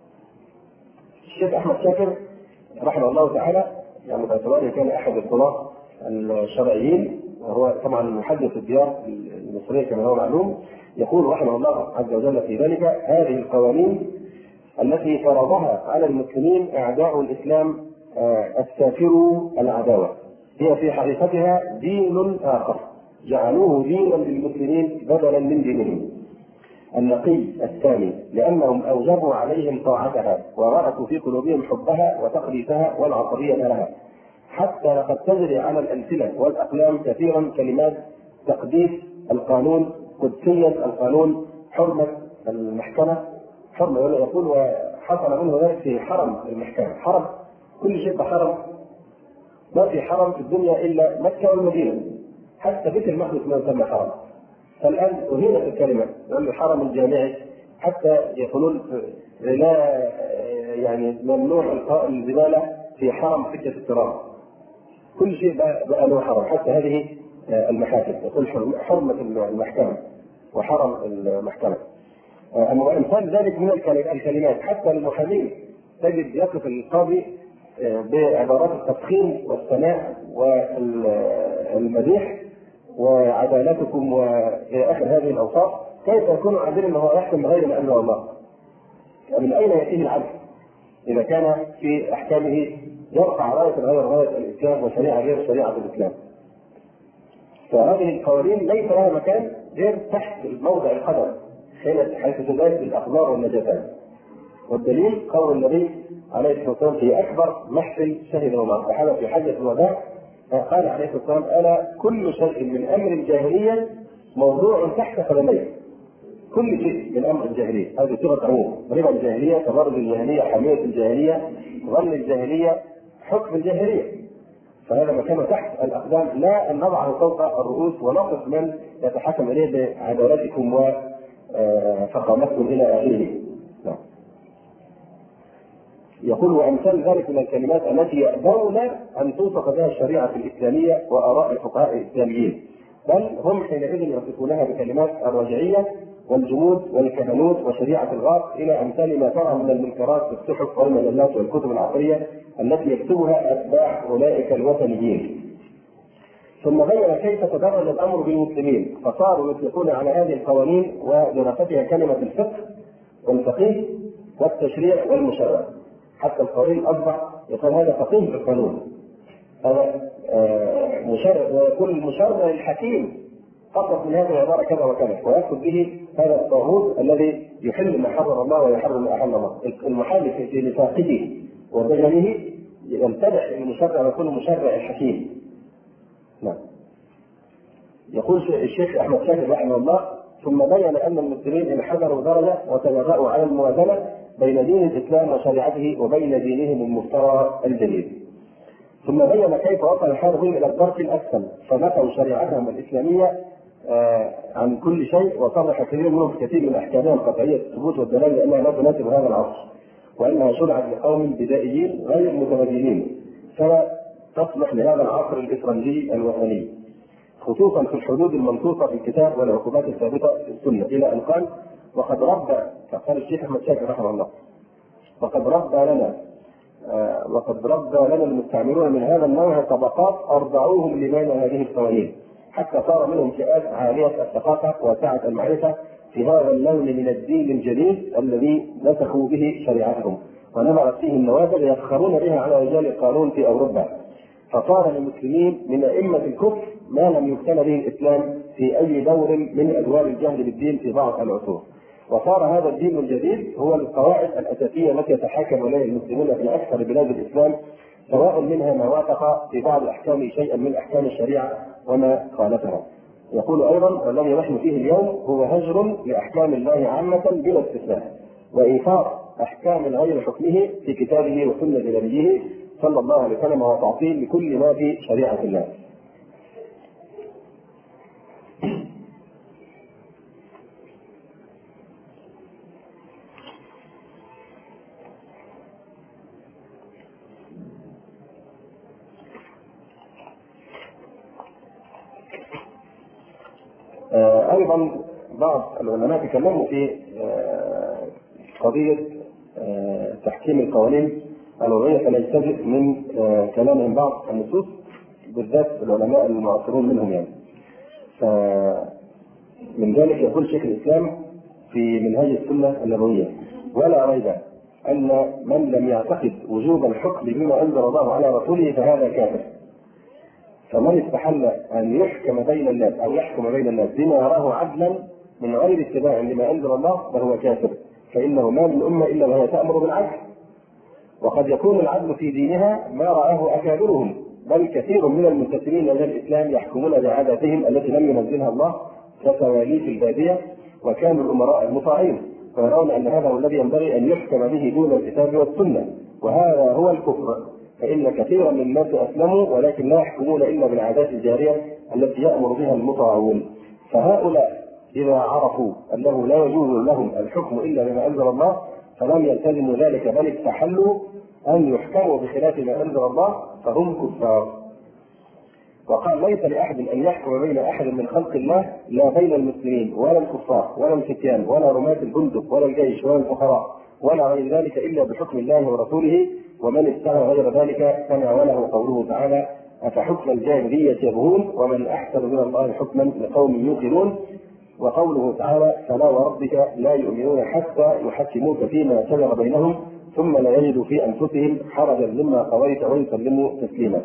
الشيخ أحمد شاكر رحمه الله تعالى يعني باعتباره كان أحد القضاة الشرعيين وهو طبعا محدث الديار المصرية كما هو معلوم، يقول رحمه الله عز وجل في ذلك هذه القوانين التي فرضها على المسلمين أعداء الإسلام السافروا العداوة هي في حقيقتها دين آخر جعلوه دينا للمسلمين بدلا من دينهم النقي الثاني، لأنهم أوجبوا عليهم طاعتها وغرسوا في قلوبهم حبها وتقديسها والعصبية لها، حتى لقد تجري على الأمثلة والأقلام كثيرا كلمات تقديس القانون، قدسية القانون، حرمة المحكمة، حرمة يقول وحصل منه ذلك في حرم المحكمة. حرم كل شيء حرم، ما في حرم في الدنيا إلا مكة والمدينة، حتى بيت المقدس ما يسمى حرم. فالآن أهينت الكلمة لأن الحرم الجامعي حتى يقولون لا يعني ممنوع إلقاء الزبالة في حرم سكة التراب، كل شيء بقى له حرم، حتى هذه المحاكم يقول حرمة المحكمة وحرم المحكمة. أما وأمثال ذلك من الكلمات حتى المحامين تجد يقف القاضي بعبارات التفخيم والثناء والمديح وعدالتكم والى اخر هذه الاوصاف، كيف يكون عادلا انه يحكم بغير ما انزل الله؟ ومن اين ياتيه العدل اذا كان في احكامه يرفع رايه غير رايه الاسلام وشريعه غير شريعه الاسلام؟ فهذه القوانين ليس لها مكان غير تحت موضع القدم حيث تزال الاقدار والنجاسات. والدليل قول النبي عليه الصلاه والسلام في اكبر محفل شهده مع الصحابه في حجه الوداع، قال عليه الصلاه والسلام الا كل شيء من امر الجاهليه موضوع تحت قدميه. كل شيء من امر الجاهليه هذه صيغه عموم، ربا الجاهليه، تبرج الجاهليه، حميه الجاهليه، ظن الجاهليه، حكم الجاهليه، فهذا مكانه تحت الاقدام، لا ان نضعه فوق الرؤوس ونقف من يتحكم اليه بعدالتكم وفقامتكم الى اخره. يقول وأمثال ذلك من الكلمات التي يأبون أن توصف بها الشريعة الإسلامية وآراء الفقهاء الإسلاميين، بل هم حينئذ يصفونها بكلمات الرجعية والجمود والكهنوت وشريعة الغار إلى أمثال ما ترى من المنكرات في الصحف والمجلات والكتب العصرية التي يكتبها أتباع أولئك الوثنيين. ثم بين كيف تدرج الامر بالمسلمين فصاروا يطلقون على هذه القوانين ودراستها كلمه الفقه والفقيه والتشريع والمشرع، حتى القانون اصبح يقال هذا فقيه في القانون، هذا مشرع، ويقول المشرع الحكيم فقط من هذه العباره كذا وكذا، ويقصد به هذا الطاغوت الذي يحل ما حرم الله ويحرم ما احل الله. المحلف في نفاقه وبدنه يمتدح المشرع ويكون مشرع الحكيم. نعم. يقول الشيخ احمد شاكر رحمه الله: ثم بين ان المسلمين انحدروا درجه وتجرأوا على الموازنه بين دين الاسلام وشريعته وبين دينهم المفترى الجديد. ثم بين كيف وصل الحال بهم الى الدرك الاسفل فنفوا شريعتهم الاسلاميه آه عن كل شيء، وصرح كثير منهم كثير من احكامهم قطعيه الثبوت والدلال لانها لا تناسب هذا العصر، وانها شرعت لقوم بدائيين غير متمدنين فلا تصلح لهذا العصر الاسرائيلي الوثني، خصوصا في الحدود المنصوصه في الكتاب والعقوبات الثابته في السنه، الى ان قال: وقد ربى، فقال الشيخ احمد شاكر رحمه الله: وقد ربى لنا آه وقد ربى لنا المستعمرون من هذا النوع طبقات ارضعوهم لبين هذه القوانين، حتى صار منهم فئات عاليه الثقافه وسعه المعرفه في هذا اللون من الدين الجديد الذي نسخوا به شريعتهم، ونبعت فيه النوازل يفخرون بها على رجال القانون في اوروبا، فصار للمسلمين من ائمه الكفر ما لم يبتلى به الاسلام في اي دور من ادوار الجهل بالدين في بعض العصور. وصار هذا الدين الجديد هو القواعد الاساسيه التي يتحاكم اليها المسلمون في اكثر بلاد الاسلام، سواء منها ما وافق في بعض الاحكام شيئا من احكام الشريعه وما خالفها. يقول ايضا: والذي نحن فيه اليوم هو هجر لاحكام الله عامه بلا استثناء، وايثار احكام غير حكمه في كتابه وسنه نبيه صلى الله عليه وسلم، وتعطيل لكل ما في شريعه الله. ايضا بعض العلماء تكلموا في قضيه تحكيم القوانين الوضعيه، فنجتزئ من كلامهم بعض النصوص، بالذات العلماء المعاصرون منهم يعني. فمن ذلك يقول شيخ الاسلام في منهاج السنه النبويه: ولا ريب ان من لم يعتقد وجوب الحكم بما انزل الله على رسوله فهذا كافر. فمن استحل ان يحكم بين الناس او يحكم بين الناس بما يراه عدلا من غير اتباع لما انزل الله فهو كافر، فانه ما من امه الا وهي تامر بالعدل، وقد يكون العدل في دينها ما راه اكابرهم، بل كثير من المنتسبين الى الاسلام يحكمون بعاداتهم التي لم ينزلها الله كتواليف الباديه، وكانوا الامراء المطاعين، ويرون ان هذا هو الذي ينبغي ان يحكم به دون الكتاب والسنه، وهذا هو الكفر، فإن كثيرا من الناس أسلموا ولكن لا يحكمون إلا بالعادات الجارية التي يأمر بها المطاعون. فهؤلاء إذا عرفوا أنه لا يجوز لهم الحكم إلا بما أنزل الله فلم يلتزموا ذلك، بل استحلوا أن يحكموا بخلاف ما أنزل الله فهم كفار. وقال: ليس لأحد أن يحكم بين أحد من خلق الله، لا بين المسلمين ولا الكفار ولا الفتيان ولا رماة البندق ولا الجيش ولا الفقراء ولا غير ذلك إلا بحكم الله ورسوله، ومن ابتغى غير ذلك فناوله قوله تعالى: أفحكم الجاهلية يبغون ومن أحسن من الله حكما لقوم يوقنون. وقوله تعالى: فلا وربك لا يؤمنون حتى يحكموك فيما شجر بينهم ثم لا يجدوا في أنفسهم حرجا مما قضيت ويسلموا تسليما.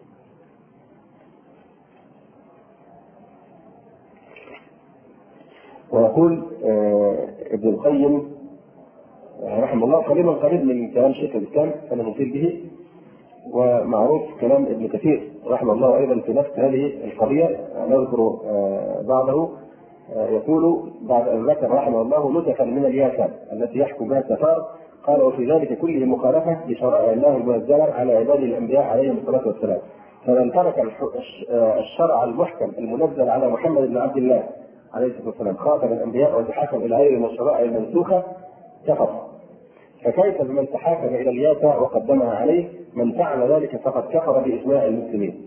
ويقول آه ابن القيم رحمه الله قريبا قريب من كلام شيخ الاسلام انا مطيل به، ومعروف كلام ابن كثير رحمه الله ايضا في نفس هذه القضيه، نذكر بعضه. يقول بعد ان ذكر رحمه الله نسخا من الياسر التي يحكم بها التتار، قال: وفي ذلك كله مخالفه لشرائع الله المنزله على عباده الانبياء عليهم الصلاه والسلام، فمن ترك الشرع المحكم المنزل على محمد بن عبد الله عليه الصلاه والسلام خاتم الانبياء وتحكم الى غيره من الشرائع المنسوخه كفر. فكيف بمن تحاكم الى الياسى وقدمها عليه؟ من فعل ذلك فقد كفر باجماع المسلمين.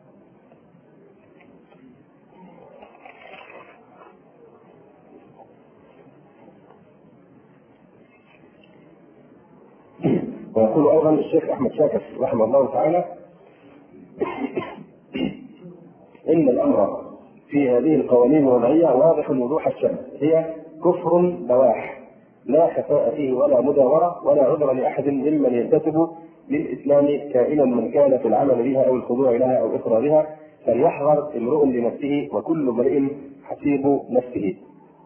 ويقول ايضا الشيخ احمد شاكر رحمه الله تعالى: الأمر في هذه القوانين الوضعية واضح وضوح الشمس، هي كفر بواح لا خفاء فيه ولا مداورة ولا عذر لأحد ممن ينتسب للإسلام كائنا من كان في العمل بها أو الخضوع لها أو إقرارها، فليحذر امرؤ لنفسه وكل امرئ حسيب نفسه.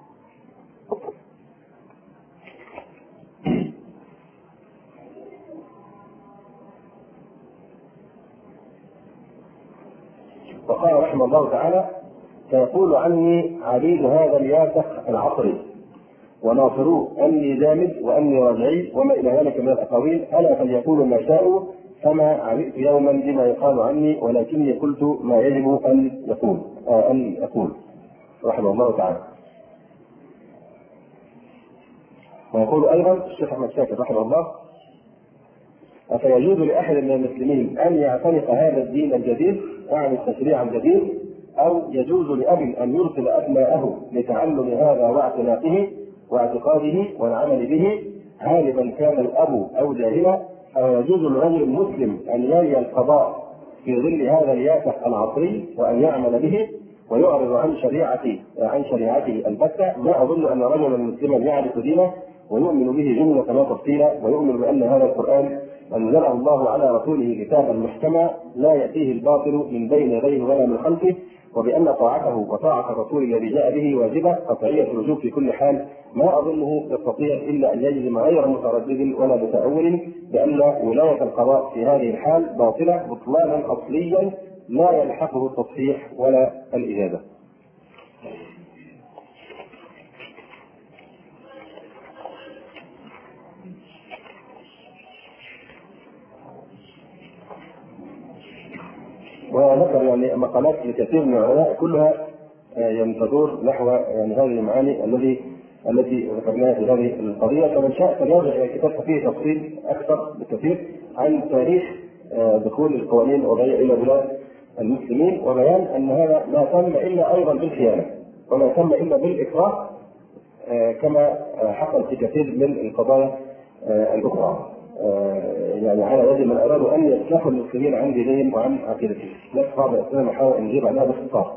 وقال رحمه الله تعالى: فيقول عني عبيد هذا الياسخ العصري وناصروه أني جامد وأني رجعي وما إلى ذلك من الأقاويل، ألا فليقولوا ما شاءوا فما عبئت يوما بما يقال عني ولكني قلت ما يجب أن يقول آه أن أقول. رحمه الله تعالى. ويقول أيضا الشيخ أحمد شاكر رحمه الله: أفيجوز لأحد من المسلمين أن يعتنق هذا الدين الجديد يعني التشريع الجديد، أو يجوز لأب أن يرسل أبناءه لتعلم هذا واعتناقه واعتقاده والعمل به غالبا كان الأب أو جاهلا، أو يجوز للرجل المسلم أن يلي القضاء في ظل هذا الياسح العصري وأن يعمل به ويعرض عن شريعته عن شريعته البتة؟ لا أظن أن رجلا مسلما يعرف دينه ويؤمن به جملة لا تفصيلا، ويؤمن بأن هذا القرآن أنزله الله على رسوله كتابا محكما لا يأتيه الباطل من بين يديه ولا من خلفه، وبأن طاعته وطاعة الرسول الذي جاء به واجبة قطعية الوجوب في كل حال، ما أظنه يستطيع إلا أن يجزم غير متردد ولا متأول بأن ولاية القضاء في هذه الحال باطلة بطلانا أصليا لا يلحقه التصحيح ولا الإجابة. وذكر يعني مقالات لكثير من العلماء كلها يعني تدور نحو يعني هذه المعاني الذي التي ذكرناها في هذه القضيه. فمن شاء فليرجع الى كتاب فيه تفصيل اكثر بكثير عن تاريخ دخول القوانين الوضعيه الى بلاد المسلمين، وبيان ان هذا ما تم الا ايضا بالخيانه وما تم الا بالاكراه كما حصل في كثير من القضايا الاخرى، يعني على يد من ارادوا ان يصلحوا المسلمين عن دينهم وعن عقيدتهم. نفس بعض الاسئله نحاول ان نجيب عليها باختصار.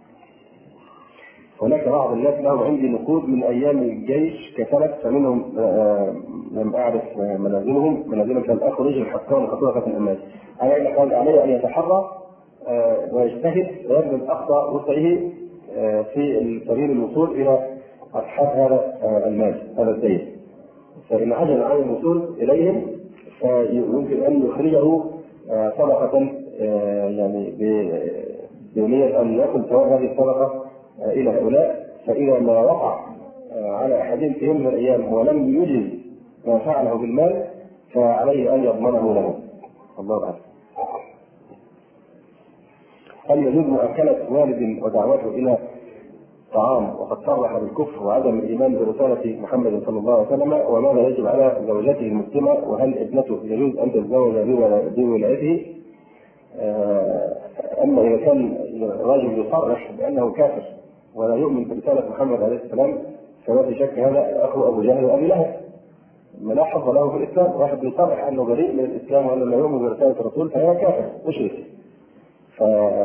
هناك بعض الناس لهم عندي نقود من ايام الجيش كسلف، فمنهم لم اعرف منازلهم، منازلهم كان الاخ رجل حكام خطوره الامام. علي قال عليه ان يتحرى ويجتهد ويبذل اقصى وسعه في سبيل الوصول الى اصحاب هذا المال هذا الدين، فإن عجز عن الوصول إليهم فيمكن أن يخرجه صدقة يعني بنية أن يأخذ ثواب هذه الصدقة إلى هؤلاء، فإذا ما وقع على أحدهم في يوم من الأيام ولم يجز ما فعله بالمال فعليه أن يضمنه له. الله أعلم. هل يجوز مؤاكلة والد ودعوته إلى طعام وقد صرح بالكفر وعدم الايمان برساله محمد صلى الله عليه وسلم؟ وماذا يجب على زوجته المسلمه؟ وهل ابنته يجوز ان تتزوج بولايته؟ اما اذا كان الرجل يصرح بانه كافر ولا يؤمن برساله محمد عليه السلام فما في شك هذا اخو ابو جهل وابي لهب، لا حظ له في الاسلام. واحد يصرح انه بريء من الاسلام وانه لا يؤمن برساله الرسول فهو كافر مشرك. ف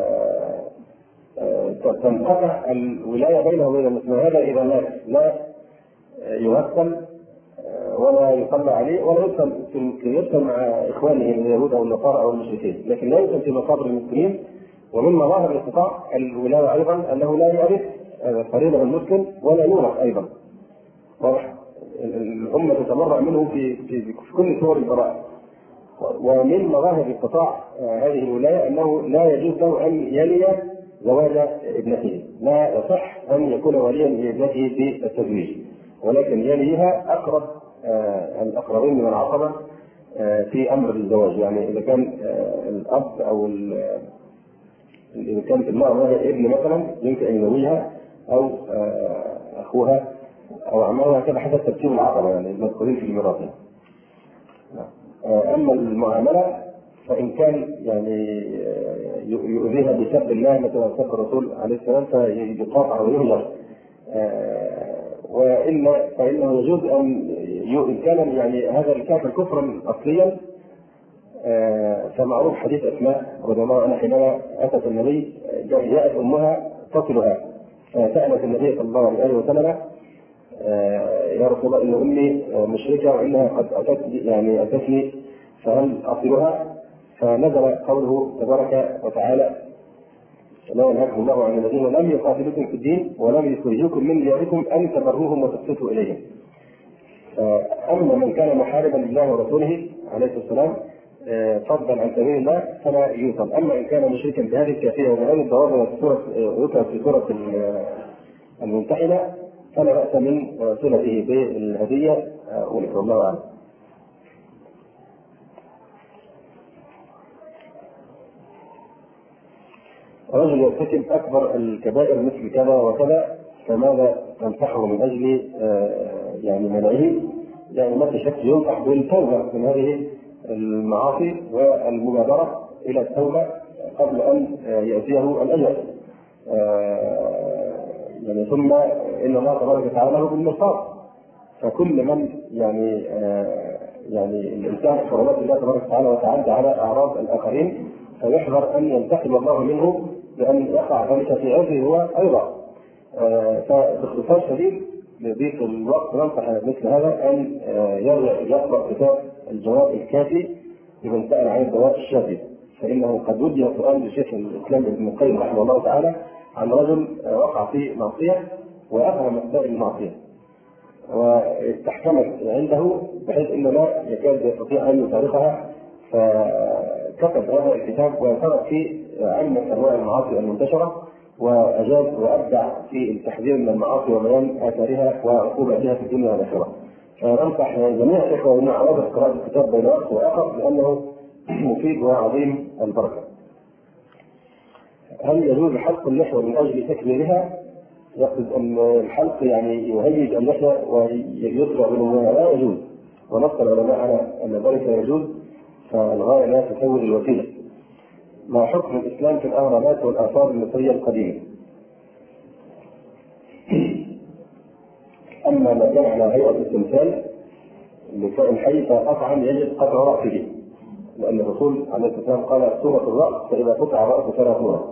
تنقطع الولايه بينه وبين المسلمين. هذا اذا مات لا يغسل ولا يصلى عليه ولا يدخل يدخل مع اخوانه من اليهود او النصارى او المشركين، لكن لا يدخل في مقابر المسلمين. ومن مظاهر الاستطاع الولايه ايضا انه لا يرث فريضه المسلم ولا يورث ايضا. واضح؟ الامه تتبرع منه في في كل صور البراءه. ومن مظاهر استطاع هذه الولايه انه لا يجوز له ان يلي زواج ابنته، لا يصح ان يكون وليا لابنته في التزويج، ولكن يليها اقرب آه الاقربين من العصبه آه في امر الزواج. يعني اذا كان آه الاب او اذا كانت المراه وهي ابن مثلا يمكن ان يزوجها او آه اخوها او عمها كده حسب ترتيب العصبه يعني المذكورين في الميراث. آه اما المعامله فإن كان يعني يؤذيها بسب الله مثلا سب الرسول عليه السلام فيقاطع ويهجر، وإلا فإنه يجوز أن إن كان يعني هذا الكافر كفرا أصليا فمعروف حديث أسماء رضي الله عنها حينما أتت النبي جاءت أمها تصلها فسألت النبي صلى الله عليه وسلم يا رسول الله إن أمي مشركة وإنها قد أتت يعني أتتني فهل أصلها؟ فنزل قوله تبارك وتعالى لا ينهاكم الله عن الذين لم يقاتلوكم في الدين ولم يخرجوكم من دياركم أن تبروهم وتقسطوا إليهم. أما من كان محاربا لله ورسوله عليه السلام فضلا عن سبيل الله فلا يوصل. أما إن كان مشركا بهذه الكافية وبهذه الضوابط ذكرت في سورة الممتحنة فلا بأس من صلته بالهدية ونسأل الله أعلم. رجل يرتكب أكبر الكبائر مثل كذا وكذا فماذا تنصحه من أجل يعني منعه؟ يعني ما في شك ينصح بالتوبة من هذه المعاصي والمبادرة إلى التوبة قبل أن يأتيه الأجل. يعني ثم إن الله تبارك وتعالى له بالمرصاد، فكل من يعني يعني الإنسان حرمات الله تبارك وتعالى وتعدى على أعراض الآخرين فيحذر أن ينتقم الله منه لأن يقع ذلك في عرضه هو أيضا. فباختصار شديد لضيق الوقت ننصح مثل هذا أن يرجع يقرأ كتاب الجواب الكافي لمن سأل عن الدواء الشافي، فإنه قد وجه سؤال لشيخ الإسلام ابن القيم رحمه الله تعالى عن رجل وقع في معصية وأفهم مسائل المعصية واستحكمت عنده بحيث أنه لا يكاد يستطيع أن يفارقها، فكتب هذا الكتاب وترك فيه عامة أنواع المعاصي المنتشرة وأجاد وأبدع في التحذير من المعاصي وبيان آثارها وعقوبتها في الدنيا والآخرة. فننصح جميع الإخوة بما عرض قراءة الكتاب بين وقت وآخر لأنه مفيد وعظيم البركة. هل يجوز حلق اللحية من أجل تكميلها؟ يقصد أن الحلق يعني يهيج اللحية ويسرع بنموها؟ لا يجوز، ونص العلماء على أن ذلك يجوز، فالغاية لا تسوي الوسيلة. ما حكم الإسلام في الأهرامات والآثار المصرية القديمة؟ أما ما كان على هيئة التمثال لكائن حي فقطعا يجب قطع رأسه، لأن الرسول عليه السلام قال سورة الرأس فإذا قطع رأسه فلا سورة.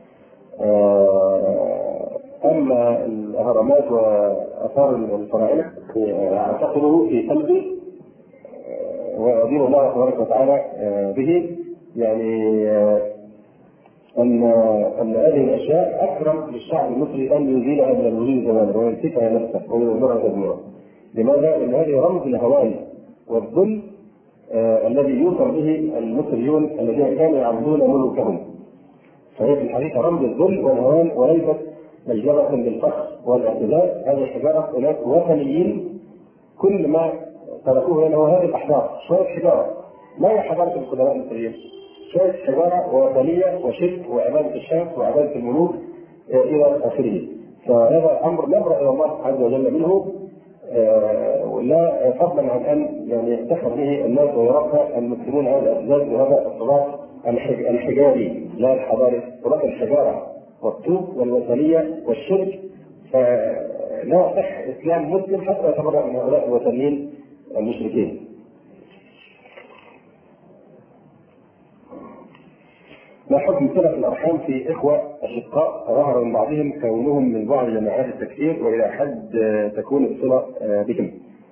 أما الأهرامات وآثار الفراعنة أعتقده في قلبي وأدين الله تبارك وتعالى به، يعني أن أن هذه الأشياء أكرم للشعب المصري أن يزيلها من الوجود زمانا وينسفها نفسه ويظهرها تدميرا. لماذا؟ لأن هذه رمز الهوان والذل آه الذي يوصل به المصريون الذين كانوا يعبدون ملوكهم. فهي في الحقيقة رمز الذل والهوان وليست مجرة بالفخر والاعتزاز. هذه حجارة أناس وثنيين كل ما تركوه لنا هو هذه الأحجار، شوية حجارة، ما هي حجارة القدماء المصريين؟ شوية حجارة وثنية وشرك وعبادة الشمس وعبادة الملوك إلى آخره. فهذا أمر نبرأ إلى الله عز وجل منه، ولا فضلا عن أن يعني يفتخر به الناس ويرقى المسلمون على الأسباب بهذا الصراط الحجاري لا الحضاري، صراط الحجارة والطوب والوثنية والشرك. فلا يصح إسلام مسلم حتى يتبرأ من هؤلاء الوثنيين المشركين. ما حكم صلة الأرحام في إخوة أشقاء ظهر من بعضهم كونهم من بعض جماعات التكفير وإلى حد تكون الصلة بهم؟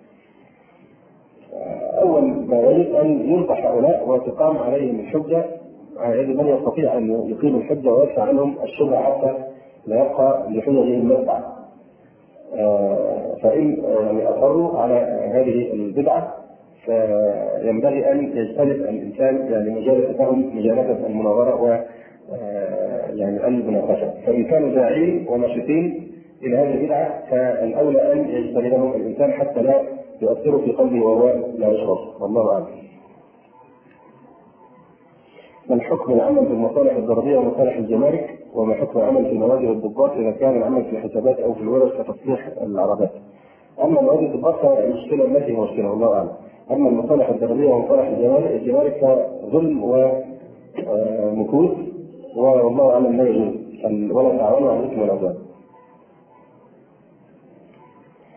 أول ما يجب أن ينصح هؤلاء وتقام عليهم الحجة على يد من يستطيع أن يقيم الحجة ويدفع عنهم الشبهة حتى لا يبقى لحججهم مدفع. فإن يعني أصروا على هذه البدعة فينبغي أن يجتنب الإنسان يعني مجالستهم مجالسة المناظرة و يعني المناقشة. فإن كانوا داعين وناشطين إلى هذه البدعة فالأولى أن يجتنبهم الإنسان حتى لا يؤثروا في قلبه وهو لا يشعر، والله أعلم. ما الحكم العمل في المصالح الضريبية ومصالح الجمارك؟ وما حكم العمل في نوادي الضباط إذا كان العمل في الحسابات أو في الورش كتصليح العربات؟ أما نوادي الضباط فالمشكلة التي هو مشكلة، والله أعلم. أما المصالح الضريبية ومصالح الجمارك الجمارك فظلم ومكوس والله أعلم لا يجوز ولا تعاونوا على الإثم والعدوان.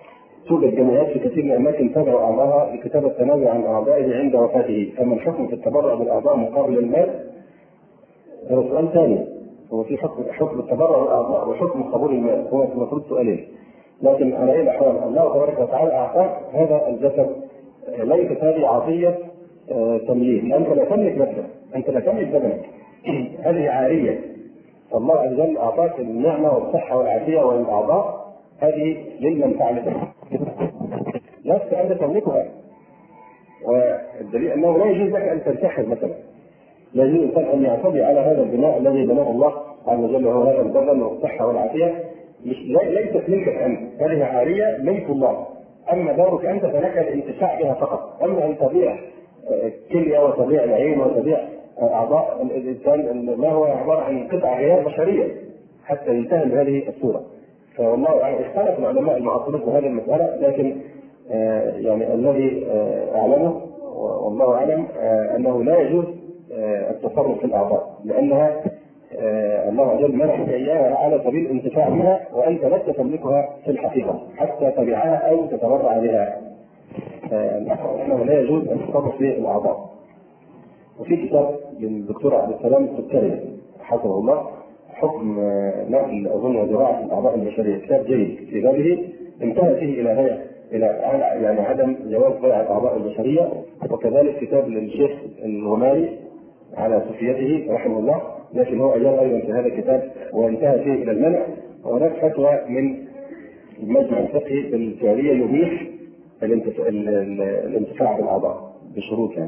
توجد جمعيات في كثير من الاماكن تدعو اعضائها لكتابه التنازل عن اعضائه عند وفاته، فما الحكم في التبرع بالاعضاء مقابل المال؟ هذا سؤال ثاني. هو في حكم حكم التبرع بالاعضاء وحكم قبول المال، هو المفروض سؤالين. لكن على اي الاحوال الله تبارك وتعالى اعطاك هذا الجسد، ليست هذه عطيه تمليك، انت لا تملك نفسك، انت لا تملك بدنك، هذه عاريه. فالله عز وجل اعطاك النعمه والصحه والعافيه والاعضاء، هذه للمنفعه لك، لست انت تملكها. والدليل انه لا يجوز لك ان تنتحر مثلا، لا يجوز الانسان ان يعتدي على هذا البناء الذي بناه الله عز وجل، وهو هذا البدن والصحه والعافيه، مش ليست ملكك انت، هذه عاريه ملك الله. اما دورك انت فلك الانتفاع بها فقط. اما ان تبيع كليه وتبيع العين وتبيع اعضاء الانسان، ما هو عباره عن قطع غيار بشريه حتى ينتهي بهذه الصوره. فوالله اختلف العلماء المعاصرين في هذه المساله، لكن آه يعني الذي آه اعلمه والله اعلم آه انه لا يجوز آه التصرف في الاعضاء، لانها آه الله عز وجل منحك اياها على سبيل الانتفاع بها، وانت لست تملكها في الحقيقه حتى تبيعها او تتبرع بها. آه انه لا يجوز التصرف في الاعضاء. وفي كتاب للدكتور عبد السلام السكري حفظه الله، حكم نقل اظن وزراعه الاعضاء البشريه، كتاب جيد في بابه انتهى فيه الى هي الى يعني عدم جواز بيع الاعضاء البشريه. وكذلك كتاب للشيخ الغماري على صوفيته رحمه الله، لكن هو اجاب ايضا في هذا الكتاب وانتهى فيه الى المنع. وهناك فتوى من المجمع الفقهي في السعوديه يبيح الانتفاع بالاعضاء بشروط يعني.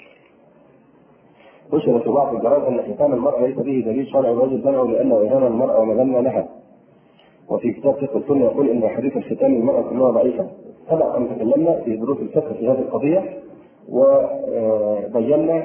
نشر في بعض الجرائد ان ختان المراه ليس به دليل شرعي ويجب منعه لانه اهانه المراه ومذله لها. وفي كتاب فقه السنه يقول ان حديث الختان للمراه كلها ضعيفه. سبق ان تكلمنا في دروس الفقه في هذه القضيه وبينا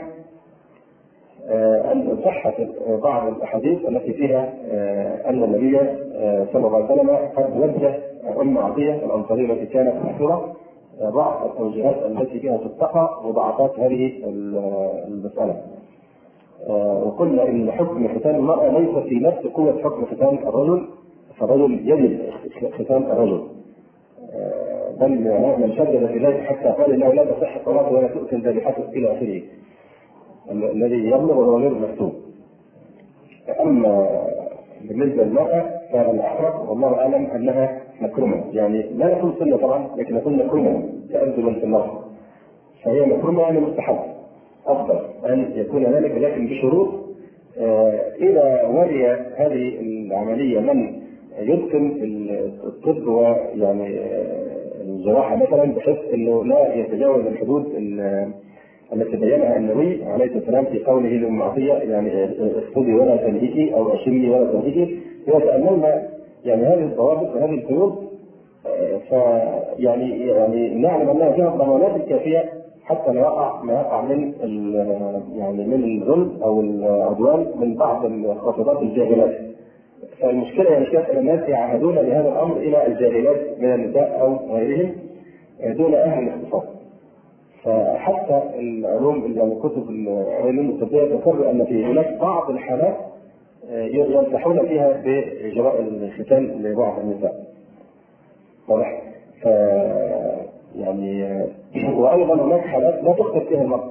ان صحه بعض الاحاديث التي فيها ان النبي صلى الله عليه وسلم قد وجه ام عطيه الانصاريه التي كانت محصوره بعض التوجيهات التي فيها تتقى مضاعفات هذه المساله. وقلنا ان حكم ختان المراه ليس في نفس قوه حكم ختان الرجل، فالرجل يجب ختان الرجل، بل من شدد في ذلك حتى قال انه لا تصح الصلاه ولا تؤتي الذبيحه الى اخره الذي يبلغ وهو غير مكتوب. اما بالنسبه للمراه فالاحرى والله اعلم انها مكرمه، يعني لا نقول سنه طبعا لكن نقول مكرمه تأدبا في المراه، فهي مكرمه يعني مستحب، افضل ان يكون ذلك لكن بشروط. آه اذا ولي هذه العمليه من يتقن الطب ويعني الجراحه مثلا بحيث انه لا يتجاوز الحدود التي بينها النبي عليه السلام في قوله لام عطيه يعني اخذي ولا تنهكي او اشمي ولا تنهكي، وتاملنا يعني هذه الضوابط وهذه القيود، فيعني يعني نعلم انها فيها الضمانات الكافيه حتى لا يقع ما يقع من يعني من الظلم او العدوان من بعض الخاطبات الجاهلات. فالمشكله يعني كانت الناس يعهدون بهذا الامر الى الجاهلات من النساء او غيرهم دون اهل الاختصاص. فحتى العلوم يعني كتب العلوم الطبيه تقر ان في هناك بعض الحالات ينصحون فيها باجراء الختان لبعض النساء. واضح؟ ف يعني وايضا هناك حالات لا تخطر فيها المرأة.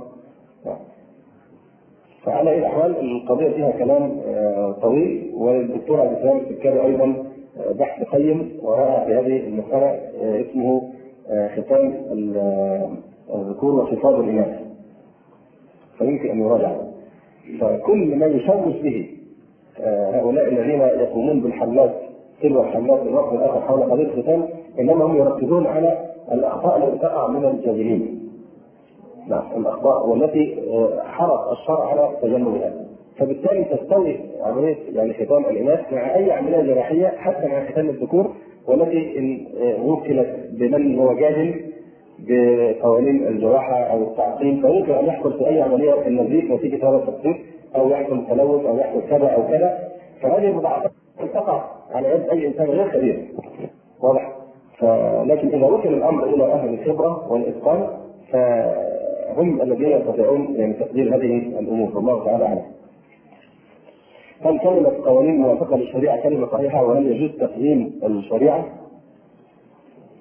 فعلى اي الاحوال القضيه فيها كلام طويل، والدكتور عبد السلام السكري ايضا بحث قيم ورائع في هذه المساله اسمه ختان الذكور وخفاض الاناث، فيمكن ان يراجع. فكل ما يشوش به هؤلاء الذين يقومون بالحملات تلو الحملات الوقت الاخر حول قضيه الختان انما هم يركزون على الاخطاء التي تقع من الجاهلين. نعم الاخطاء والتي حرص الشرع على تجنبها، فبالتالي تستوي عمليه يعني ختان الاناث مع اي عمليه جراحيه حتى مع ختان الذكور، والتي ان وكلت بمن هو جاهل بقوانين الجراحه او التعقيم فيمكن ان يحصل في اي عمليه النزيف نتيجه هذا التقصير او يحصل تلوث او يحصل كذا او كذا، فهذه المضاعفات تقع على يد اي انسان غير خبير. واضح؟ لكن اذا وكل الامر الى اهل الخبره والاتقان فهم الذين يستطيعون يعني تقدير هذه الامور، والله تعالى اعلم. هل كلمه قوانين موافقه للشريعه كلمه صحيحه وهل يجوز تقييم الشريعه؟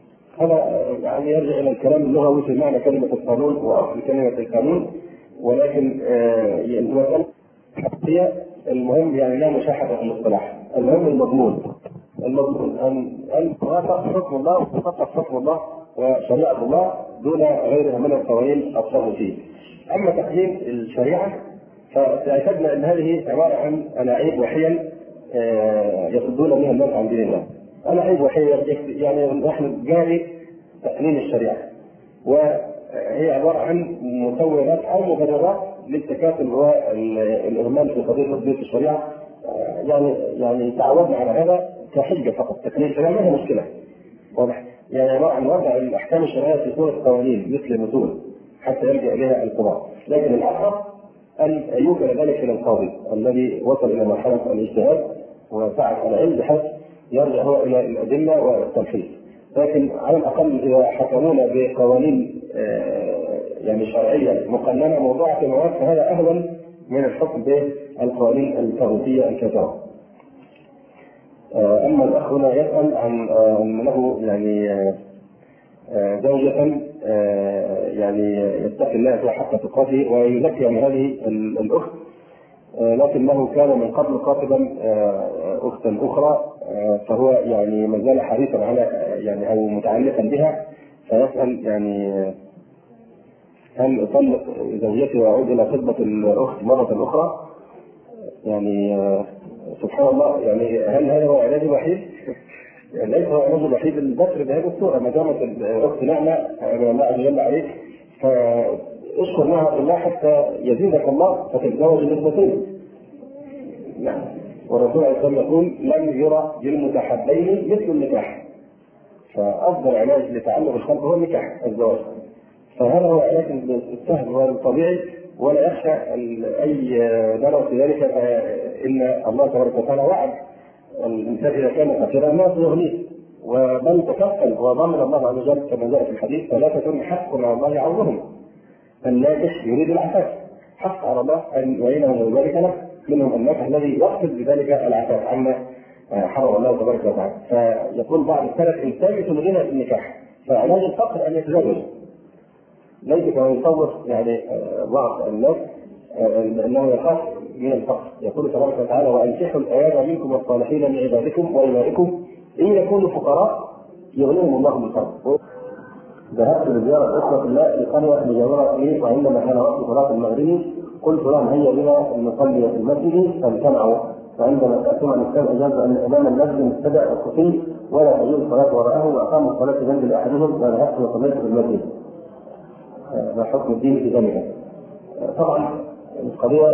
هذا يعني يرجع الى الكلام اللغوي في معنى كلمه القانون واصل كلمه القانون، ولكن المساله هي المهم يعني لا مشاحه في الاصطلاح، المهم المضمون. المضمون ان ان توافق حكم الله وتطبق حكم الله وشريعه الله دون غيرها من القوانين الصادره فيه. اما تقديم الشريعه فاعتدنا ان هذه عباره عن ألاعيب وحيل يصدون بها الناس عن دين الله. ألاعيب وحيل يعني نحن جاري تقنين الشريعه، وهي عباره عن مسوغات او مبررات للتكاسل والاهمال في قضيه تطبيق الشريعه. يعني يعني تعودنا على هذا كحجه فقط. تقنين الشريعه ما هي مشكله، واضح؟ يعني عباره عن وضع الاحكام الشرعيه في صوره قوانين مثل متون حتى يلجا اليها القضاء، لكن الاقرب ان يوكل ذلك الى القاضي الذي وصل الى مرحله الاجتهاد وسعى العلم بحيث يرجع هو الى الادله والتلخيص. لكن على الاقل اذا حكمونا بقوانين يعني شرعيه مقننه موضوعه في المواد فهذا اهون من الحكم بالقوانين الطاغوتيه الكثيره. اما الاخ هنا يسال عن ان له يعني زوجة يعني يتقي الله فيها حق تقاته ويزكي عن هذه الاخت، لكنه كان من قبل قاطبا اختا اخرى، فهو يعني ما زال حريصا على يعني او متعلقا بها، فيسال يعني هل اطلق زوجتي واعود الى خطبه الاخت مره اخرى؟ يعني سبحان الله، يعني هل هذا هو العلاج الوحيد؟ يعني ليس هو العلاج الوحيد للبشر بهذه الصوره. ما دامت الاخت نعمه الله عز وجل عليك فاشكر نعمه الله حتى يزيدك الله فتتزوج الاثنتين. نعم. والرسول عليه الصلاه والسلام يقول لم يرى للمتحبين مثل النكاح، فافضل علاج لتعلق القلب هو النكاح الزواج. فهذا هو علاج السهل والطبيعي ولا يخشى اي ضرر في ذلك، ان الله تبارك وتعالى وعد الانسان اذا كان فقيرا ما يغنيه، ومن تكفل وضمن الله عز وجل كما جاء في الحديث ثلاثه حق على الله يعوضهم. الناكح يريد العفاف، حق على الله ان يعينه ويبارك له، منهم الناكح الذي يقصد بذلك العفاف عما حرم الله تبارك وتعالى. فيقول بعض السلف التمس الغنى في النكاح، فعلاج الفقر ان يتزوج. ليس كما يصور يعني بعض الناس انه يخاف من الفقر. يقول تبارك وتعالى وانكحوا الايام منكم والصالحين من عبادكم وإمائكم ان يكونوا فقراء يغنيهم الله من فضله. ذهبت لزياره اخوه الله في قريه مجاوره لي، وعندما كان وقت صلاه المغرب قلت لهم هيا بنا نصلي في المسجد فامتنعوا، فعندما سمع الاستاذ اجاز ان امام المسجد ابتدأ الخطيب ولا تجوز الصلاه وراءه واقاموا الصلاه جنب لاحدهم وذهبت وصليت في المسجد. ما حكم الدين في ذلك؟ طبعا القضيه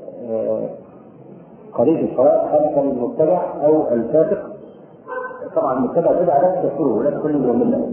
قضيه الصلاه خلف المبتدع او الفاسق. طبعا المبتدع بدعه لا تكفره ولا تكون من المله،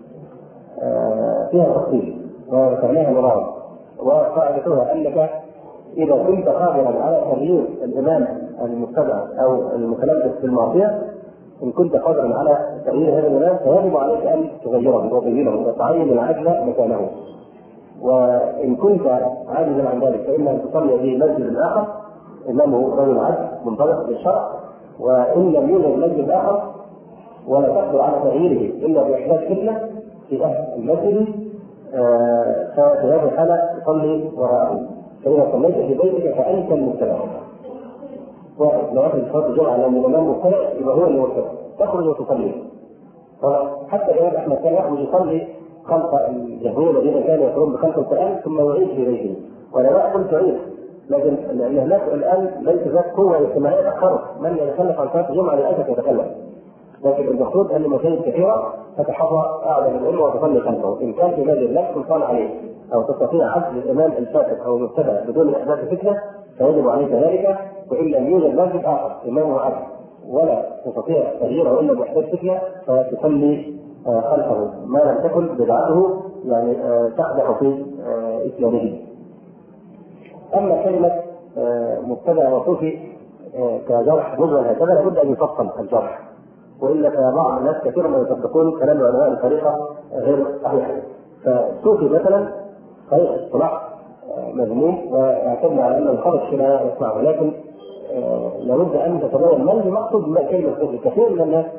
فيها تفصيل وذكرناها مرارا، وقاعدتها انك اذا كنت قادرا على تغيير الامام المبتدع او المتلبس في المعصيه، ان كنت قادرا على تغيير هذا الامام فيجب عليك ان تغيره وتغييره وتعين العدل مكانه. وان كنت عاجزا عن ذلك فاما ان تصلي في مسجد اخر امامه رجل عدل منطبق بالشرع، وان لم يوجد مسجد اخر ولا تقدر على تغييره الا باحداث فتنه في اهل المسجد ففي هذه الحاله تصلي وراءه. فاذا صليت في بيتك فانت المبتدع. ولو اخذ صلاه الجمعه لان الامام مبتدع يبقى هو اللي مبتدع، تخرج وتصلي. حتى الامام احمد كان يخرج يصلي خلف الجمهور الذين كانوا يقرؤون بخلف القران ثم يعيد في بيته، ولا لا اقول تعيد، لكن لان هناك الان ليس ذات قوه اجتماعيه تخرج من يتخلف عن صلاه الجمعه للاسف يتخلف. لكن المقصود ان المساجد كثيره فتحظى اعلى العلم وتصلي خلفه، ان كان في مسجد لك سلطان عليه او تستطيع عزل الامام الفاسق او المبتدع بدون احداث فتنه فيجب عليك ذلك. وان لم يوجد مسجد اخر امامه عدل ولا تستطيع تغييره الا باحداث فتنه فتصلي خلفه ما لم تكن بدعته يعني تقدح في اسلامه. اما كلمه مبتدع وصوفي كجرح مجمل هكذا لابد ان يفصل الجرح، والا فبعض الناس كثيرا ما يصدقون كلام علماء الطريقه غير صحيح. فالصوفي مثلا صحيح اصطلاح مذموم واعتدنا على ان الخرج لا يسمعه، لكن لابد ان تتبين ما المقصود من كلمه صوفي. كثير من الناس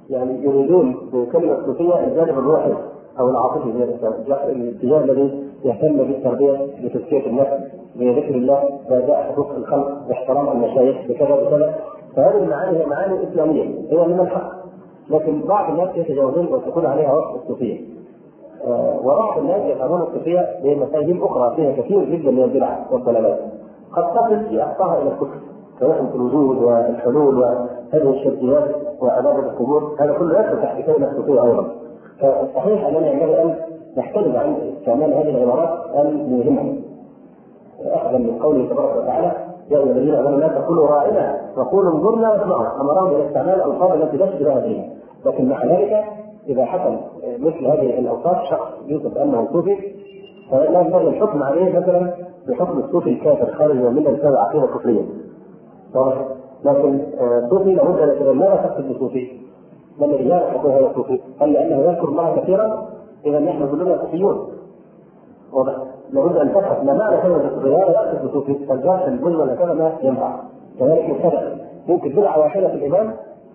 يعني يريدون بكلمة الصوفية الجانب الروحي أو العاطفي من الإنسان، الاتجاه الذي يهتم بالتربية بتزكية النفس بذكر الله بأداء حقوق الخلق باحترام المشايخ بكذا بكذا. فهذه المعاني هي معاني إسلامية هي من الحق، لكن بعض الناس يتجاوزون ويقول عليها وصف الصوفية، آه وبعض الناس يفهمون الصوفية بمفاهيم أخرى فيها كثير جدا من البدع والضلالات قد تصل في أخطاها إلى الكفر كوحدة الوجود والحلول وهذه الشركيات وعبادة القبور، هذا كله يدخل تحت كلمة الصوفية أيضا. فالصحيح أننا ينبغي أن نحترز عن استعمال هذه العبارات المهمة أخذا من قوله تبارك وتعالى يا أيها الذين آمنوا لا تقولوا راعنا وقولوا انظرنا واسمعوا، أمرهم باستعمال الألفاظ التي تشبه هذه. لكن مع ذلك إذا حصل مثل هذه الأوصاف شخص يوصف أنه صوفي فلا ينبغي الحكم عليه مثلا بحكم الصوفي الكافر خارج من المله بسبب عقيدة كفرية. لكن الصوفي لابد ان يتبين ماذا تقصد بالصوفي؟ لما لماذا يقول هذا الصوفي؟ قال لانه يذكر الله كثيرا اذا نحن كلنا صوفيون. واضح؟ لابد ان تبحث ما معنى كلمه الصوفي، ماذا يقصد بالصوفي؟ فالجاهل المجمل هكذا ما ينفع. كذلك مبتدع ممكن بدعه واحده في الامام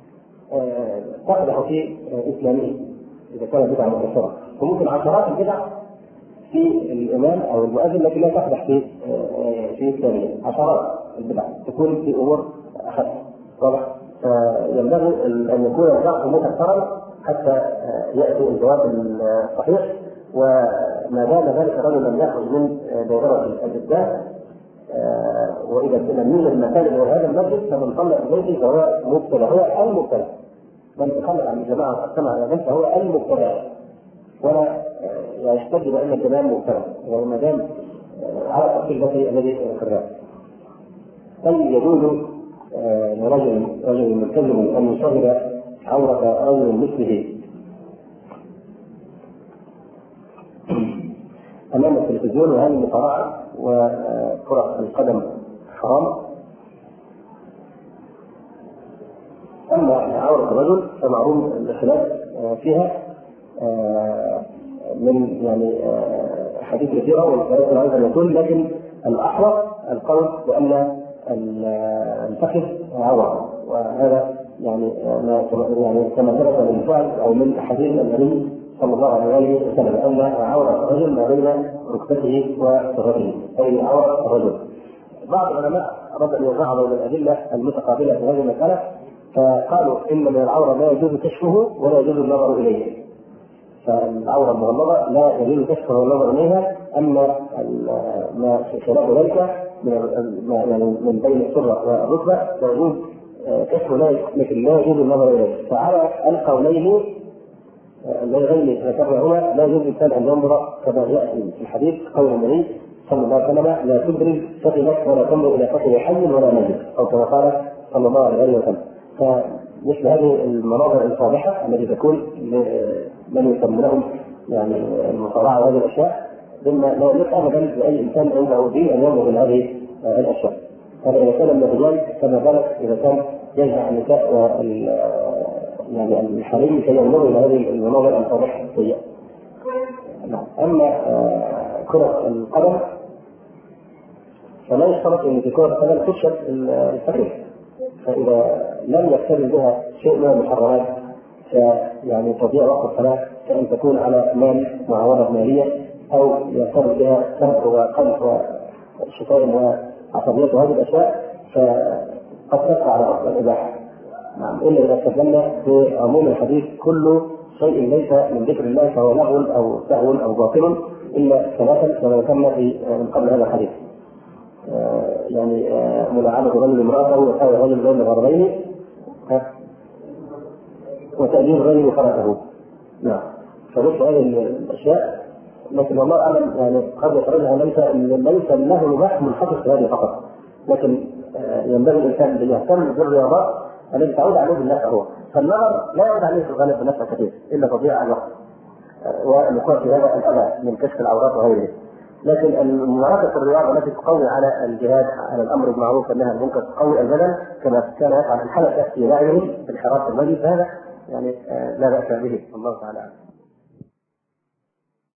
تقدح في اسلامه اذا كانت بدعه مكثره، وممكن عشرات البدع في الامام او المؤذن التي لا تقدح في في اسلامه، عشرات البدع تكون في امور اخف. واضح؟ فينبغي ان يكون الشخص متكررا حتى ياتي الجواب الصحيح، وما دام ذلك الرجل لم يخرج من دائره الابداع واذا لم يوجد مكان لهذا المسجد فمن صلى في بيته فهو مبتدع، هو المبتدع. من تخلى عن الجماعه واستمع الى ذلك فهو المبتدع، ولا يحتج بان الامام مبتدع وما دام على التفصيل الذي ذكرناه. هل يجوز لرجل رجل ملتزم ان يشغل عوره رجل مثله امام التلفزيون؟ وهل المصارعه وكره القدم حرام؟ اما عوره الرجل فمعروف الخلاف فيها من يعني حديث كثيره والكلام ايضا يقول، لكن الاحوط القول بان الفخذ عوره، وهذا يعني يعني كما ثبت بالفعل او من احاديث النبي صلى الله عليه وسلم ان عوره الرجل ما بين ركبته وصدره، اي عوره الرجل. بعض العلماء اراد ان يجمع بين الادله المتقابله في هذه المساله، فقالوا ان من العوره لا يجوز كشفه ولا يجوز النظر اليه. فالعوره المغلظه لا يجوز كشفها والنظر اليها، اما ما خلاف ذلك من يعني من بين السره والركبه لا يجوز كشفه، لكن لا يجوز النظر اليه. فعلى القولين اللذين ذكرناهما لا يجوز الانسان ان ينظر كما ياتي في الحديث قول النبي صلى الله عليه وسلم لا تبرز فخذك ولا تنظر الى فخذ حي ولا ميت، او كما قال صلى الله عليه وسلم. فمثل هذه المناظر الفاضحه التي تكون من يسمى لهم يعني المصارعه وهذه الاشياء مما لا يليق ابدا باي انسان عنده دين ان ينظر الى هذه الاشياء. هذا اذا كان من الرجال كما بالك اذا كان يجمع النساء وال يعني الحريم كي ينظروا الى هذه المناظر الفاضحه السيئه. اما كره القدم فلا يشترط ان في كره القدم تكشف الفخذ، فاذا لم يقترن بها شيء من المحرمات فيعني تضيع وقت الصلاه كأن تكون على مال معاوضه ماليه، او يقترن بها سمع وقلب وشتائم وعصبيات وهذه الاشياء فقد تقع على اصل الاباحه. نعم، الا اذا استدلنا بعموم الحديث كل شيء ليس من ذكر الله فهو لغو او سهو او باطل الا ثلاثا كما ذكرنا في من قبل هذا الحديث. آه يعني آه ملاعبه رجل امراته وساوي رجل بين غرضين وتأديب رجل فرسه. نعم، فمثل هذه الاشياء لكن والله اعلم يعني قد يخرجها ليس ليس له مباح منحصر في هذه فقط، لكن آه ينبغي الانسان ان يهتم بالرياضات التي تعود عليه بالنفع هو، فالنظر لا يعود عليه في الغالب بالنفع كثير الا تضييع الوقت والوقوع في هذا الاذى من كشف العورات وغيره. لكن ممارسه الرياضه التي تقوي على الجهاد على الامر بالمعروف والنهي عن المنكر تقوي البدن كما كان يفعل الحلقه في لعبه في انحراف المجلس، هذا يعني لا باس به، الله تعالى.